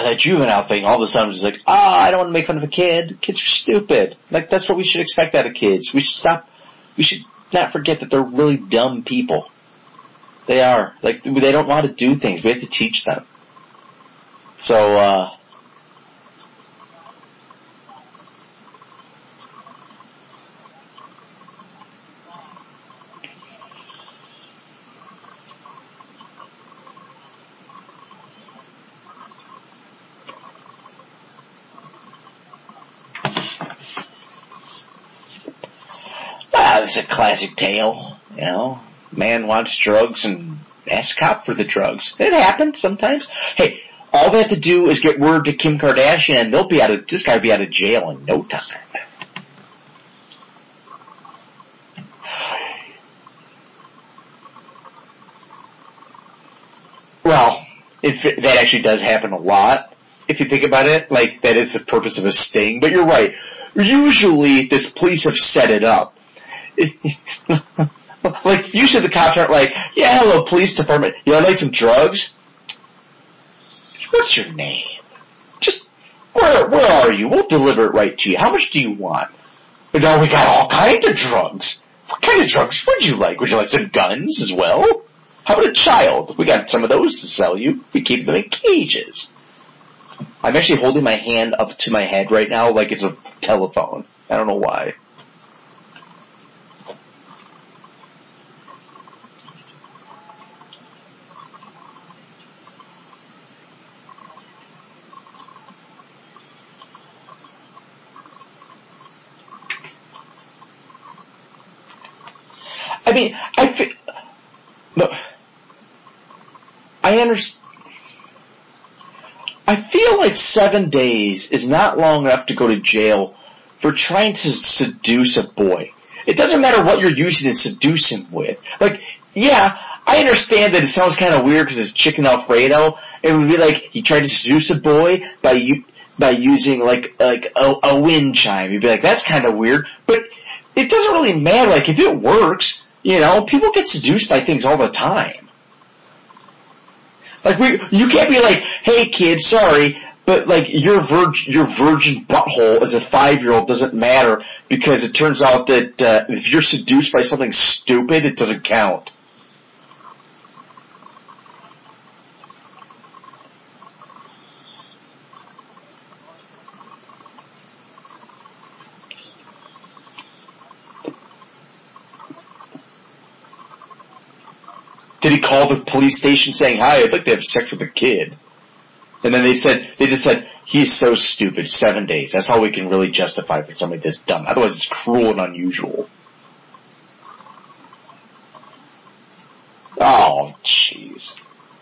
that juvenile thing, all of a sudden it's like, ah, oh, I don't want to make fun of a kid. Kids are stupid. Like, that's what we should expect out of kids. We should stop, we should not forget that they're really dumb people. They are. Like, they don't know how to do things. We have to teach them. So, uh, ah, this is a classic tale, you know. Man wants drugs and asks cop for the drugs. It happens sometimes. Hey, all they have to do is get word to Kim Kardashian and they'll be out of, this guy will be out of jail in no time. Well, if it, that actually does happen a lot, if you think about it, like, that is the purpose of a sting, but you're right. Usually, this police have set it up. Like, usually the cops aren't like, yeah, hello, police department, you want to like some drugs? What's your name? Just, where, where are you? We'll deliver it right to you. How much do you want? No, we got all kinds of drugs. What kind of drugs would you like? Would you like some guns as well? How about a child? We got some of those to sell you. We keep them in cages. I'm actually holding my hand up to my head right now like it's a telephone. I don't know why. I mean, I feel, no, I understand. I feel like seven days is not long enough to go to jail for trying to seduce a boy. It doesn't matter what you're using to seduce him with. Like, yeah, I understand that it sounds kind of weird because it's chicken Alfredo. It would be like he tried to seduce a boy by u- by using like like a, a wind chime. You'd be like, that's kind of weird, but it doesn't really matter. Like, if it works, you know, people get seduced by things all the time. Like, we, you can't be like, hey kid, sorry, but like your virgin, your virgin butthole as a five-year-old doesn't matter because it turns out that uh, if you're seduced by something stupid, it doesn't count. Did he call the police station saying, hi, I'd like to have sex with a kid? And then they said, they just said, he's so stupid, seven days. That's all we can really justify for somebody this dumb. Otherwise it's cruel and unusual. Oh, jeez.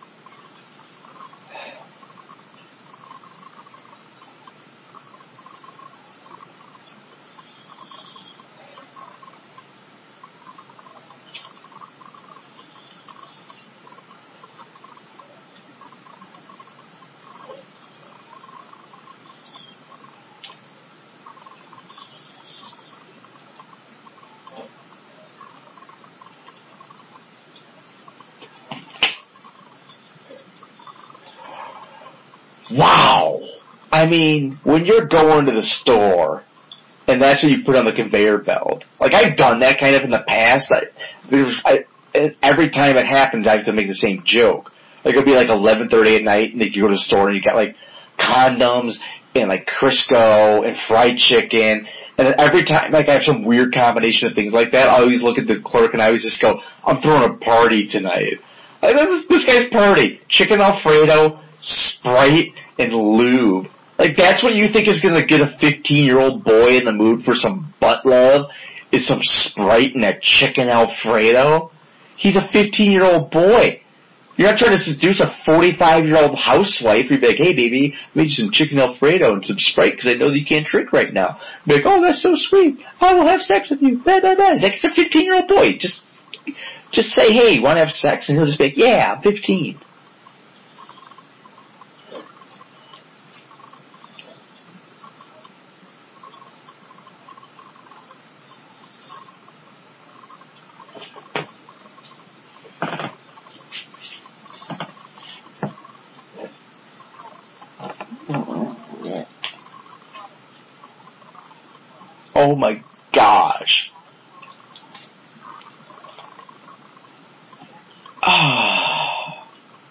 Wow. I mean, when you're going to the store, and that's what you put on the conveyor belt. Like, I've done that kind of in the past. I, there's, I, every time it happens, I have to make the same joke. Like, it'll be like eleven thirty at night, and you go to the store, and you got like condoms, and like Crisco, and fried chicken, and then every time, like, I have some weird combination of things like that, I always look at the clerk, and I always just go, I'm throwing a party tonight. Like, this, this guy's party. Chicken Alfredo, Sprite, and lube. Like, that's what you think is gonna get a fifteen-year-old boy in the mood for some butt love? Is some Sprite and a chicken Alfredo? He's a fifteen-year-old boy. You're not trying to seduce a forty-five-year-old housewife. You'd be like, hey baby, I made you some chicken Alfredo and some Sprite because I know that you can't drink right now. You'd be like, oh, that's so sweet. I will have sex with you. Blah, blah, blah. It's like a fifteen-year-old boy. Just, just say, hey, you want to have sex? And he'll just be like, yeah, I'm fifteen. Oh my gosh. Ah.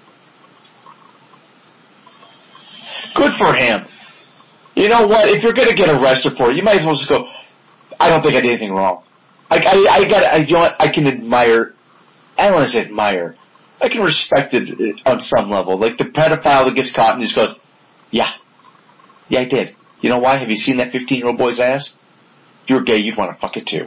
Good for him. You know what? If you're gonna get arrested for it, you might as well just go, I don't think I did anything wrong. I, I, I got, I, you know what? I can admire, I don't want to say admire, I can respect it on some level. Like the pedophile that gets caught and just goes, yeah, yeah, I did. You know why? Have you seen that fifteen year old boy's ass? If you're gay, you'd want to fuck it too.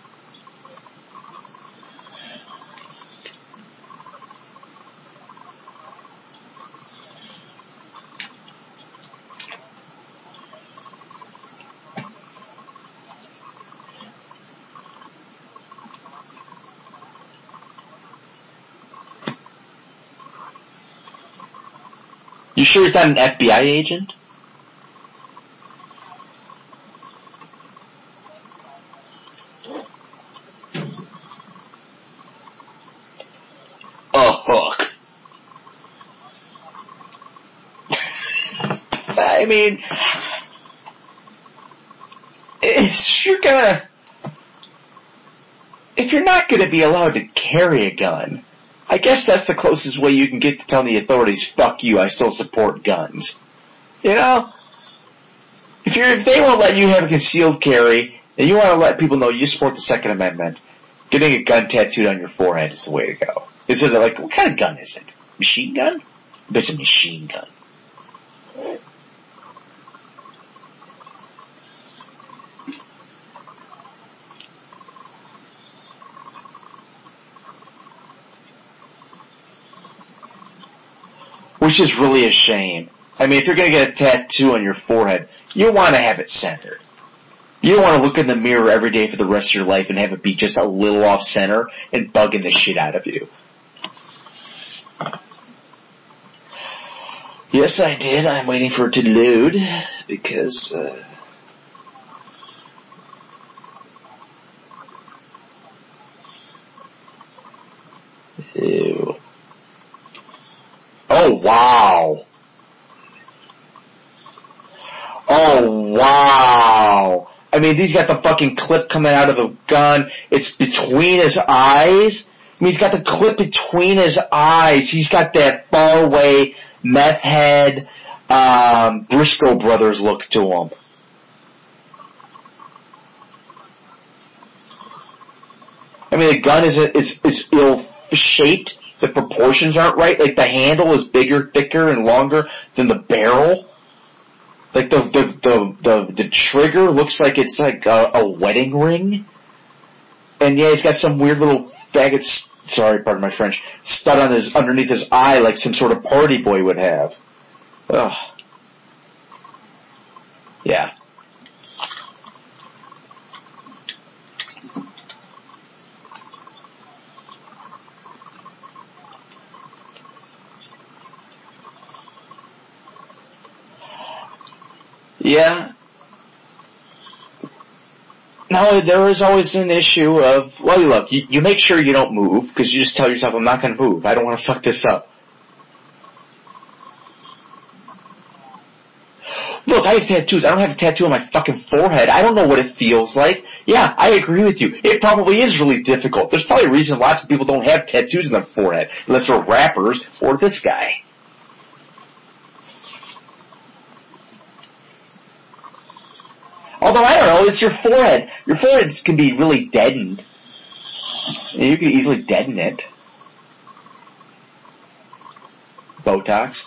You sure he's not an F B I agent? A hook. I mean, if you're gonna, if you're not gonna be allowed to carry a gun, I guess that's the closest way you can get to telling the authorities, fuck you, I still support guns. You know? If you're, if they won't let you have a concealed carry, and you want to let people know you support the Second Amendment, getting a gun tattooed on your forehead is the way to go. Is it like, what kind of gun is it? Machine gun? It's a machine gun. Which is really a shame. I mean, if you're going to get a tattoo on your forehead, you want to have it centered. You don't want to look in the mirror every day for the rest of your life and have it be just a little off center and bugging the shit out of you. Yes, I did. I'm waiting for it to load because, uh, ew. Oh, wow. Oh, wow. I mean, he's got the fucking clip coming out of the gun. It's between his eyes. I mean, he's got the clip between his eyes. He's got that faraway meth head, um, Briscoe Brothers look to him. I mean, the gun is, is, is ill-shaped. The proportions aren't right. Like, the handle is bigger, thicker, and longer than the barrel. Like, the, the, the, the, the trigger looks like it's like a, a wedding ring. And yeah, he's got some weird little faggot, sorry, pardon my French, stud on his, underneath his eye like some sort of party boy would have. Ugh. Yeah. Yeah. No, there is always an issue of, well, look, you, you make sure you don't move, because you just tell yourself, I'm not going to move. I don't want to fuck this up. Look, I have tattoos. I don't have a tattoo on my fucking forehead. I don't know what it feels like. Yeah, I agree with you. It probably is really difficult. There's probably a reason lots of people don't have tattoos on their forehead, unless they're rappers or this guy. Although, I don't know, it's your forehead. Your forehead can be really deadened. You can easily deaden it. Botox.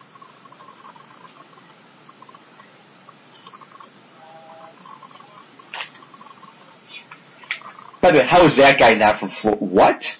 By the way, how is that guy not from Florida? What?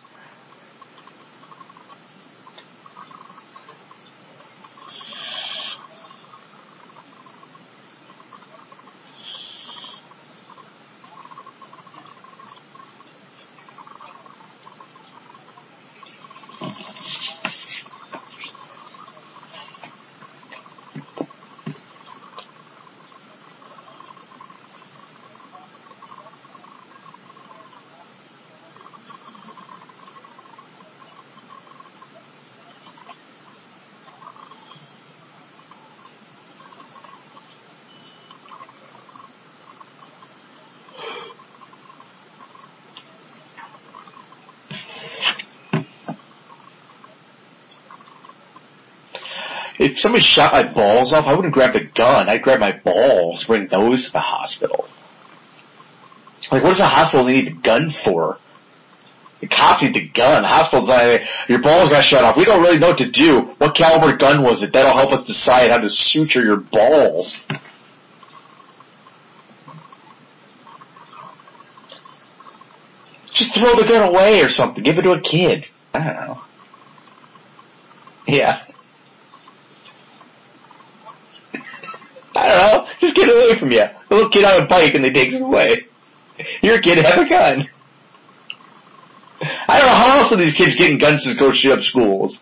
If somebody shot my balls off, I wouldn't grab the gun. I'd grab my balls, bring those to the hospital. Like, what does a hospital need a gun for? The cops need the gun. The hospital's like, your balls got shot off. We don't really know what to do. What caliber gun was it? That'll help us decide how to suture your balls. Just throw the gun away or something. Give it to a kid. I don't know. Yeah. I don't know. Just get it away from you. A little kid on a bike and they take it away. You're a kid, have a gun. I don't know how else are these kids getting guns to go shoot up schools.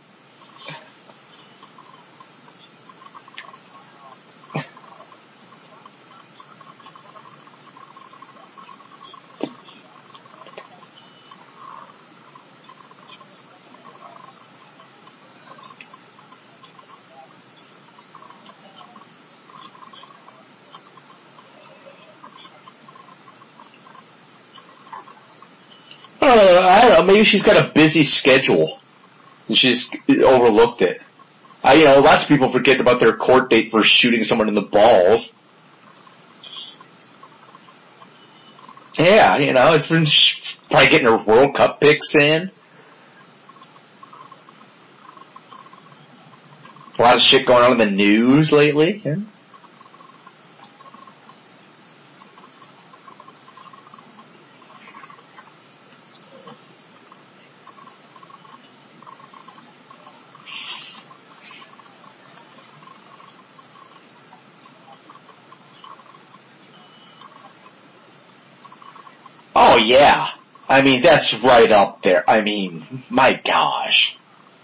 I don't know, I don't know, maybe she's got a busy schedule and she's overlooked it. I, you know, lots of people forget about their court date for shooting someone in the balls. Yeah, you know, it's been probably getting her World Cup picks in. A lot of shit going on in the news lately. Yeah. Oh yeah. I mean, that's right up there. I mean, my gosh.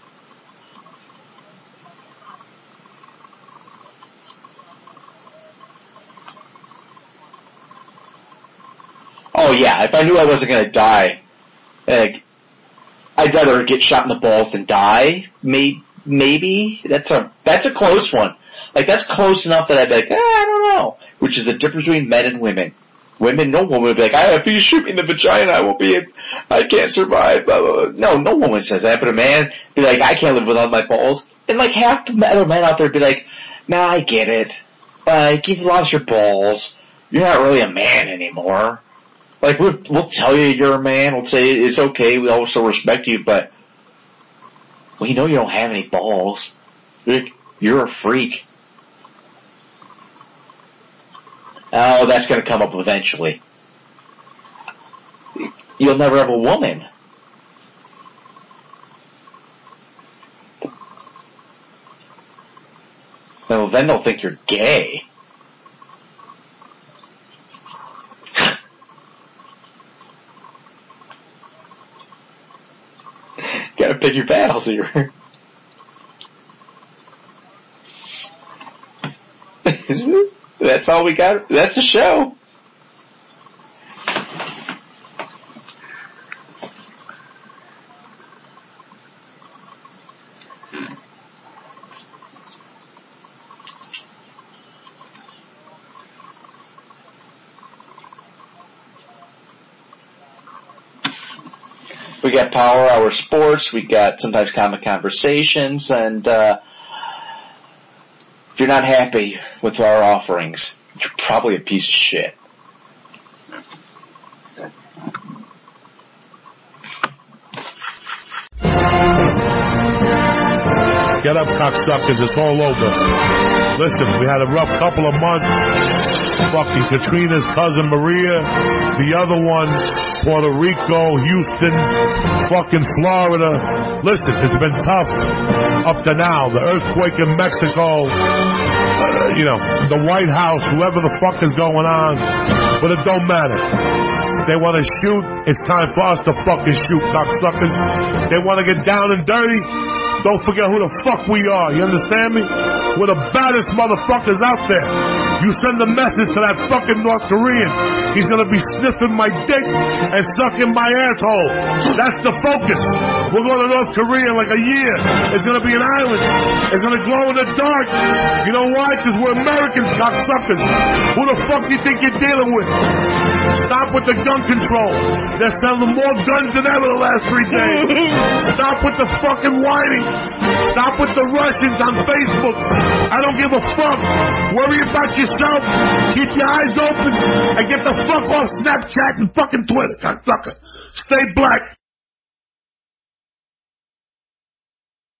Oh yeah, if I knew I wasn't gonna die, like, I'd rather get shot in the balls than die. Maybe, maybe. That's a, that's a close one. Like, that's close enough that I'd be like, eh, I don't know. Which is the difference between men and women. Women, no woman would be like, I, if you shoot me in the vagina, I won't be, I can't survive, blah, blah, blah. No, no woman says that, but a man be like, I can't live without my balls. And like half the other men out there be like, nah, I get it. Like, you've lost your balls. You're not really a man anymore. Like, we'll, we'll tell you you're a man, we'll say it's okay, we also respect you, but we know you don't have any balls. You're, you're a freak. Oh, that's gonna come up eventually. You'll never have a woman. Well, then they'll think you're gay. Gotta pick your battles here. Isn't it? That's all we got. That's the show. We got Power Hour Sports, we got sometimes Comic Conversations, and uh if you're not happy with our offerings, you're probably a piece of shit. Get up, cocksuckers, it's all over. Listen, we had a rough couple of months. Fucking Katrina's cousin Maria, the other one, Puerto Rico, Houston, fucking Florida. Listen, it's been tough up to now. The earthquake in Mexico, uh, you know, the White House, whoever the fuck is going on, but it don't matter. They want to shoot, it's time for us to fucking shoot, cocksuckers. They want to get down and dirty, don't forget who the fuck we are, you understand me? We're the baddest motherfuckers out there. You send a message to that fucking North Korean. He's gonna be sniffing my dick and sucking my asshole. That's the focus. We're going to North Korea in like a year. It's gonna be an island. It's gonna glow in the dark. You know why? Because we're Americans, cocksuckers. Who the fuck do you think you're dealing with? Stop with the gun control. They're selling more guns than ever the last three days. Stop with the fucking whining. Stop with the Russians on Facebook. I don't give a fuck. Worry about yourself. Keep your eyes open and get the fuck off Snapchat and fucking Twitter, cocksucker. Stay black.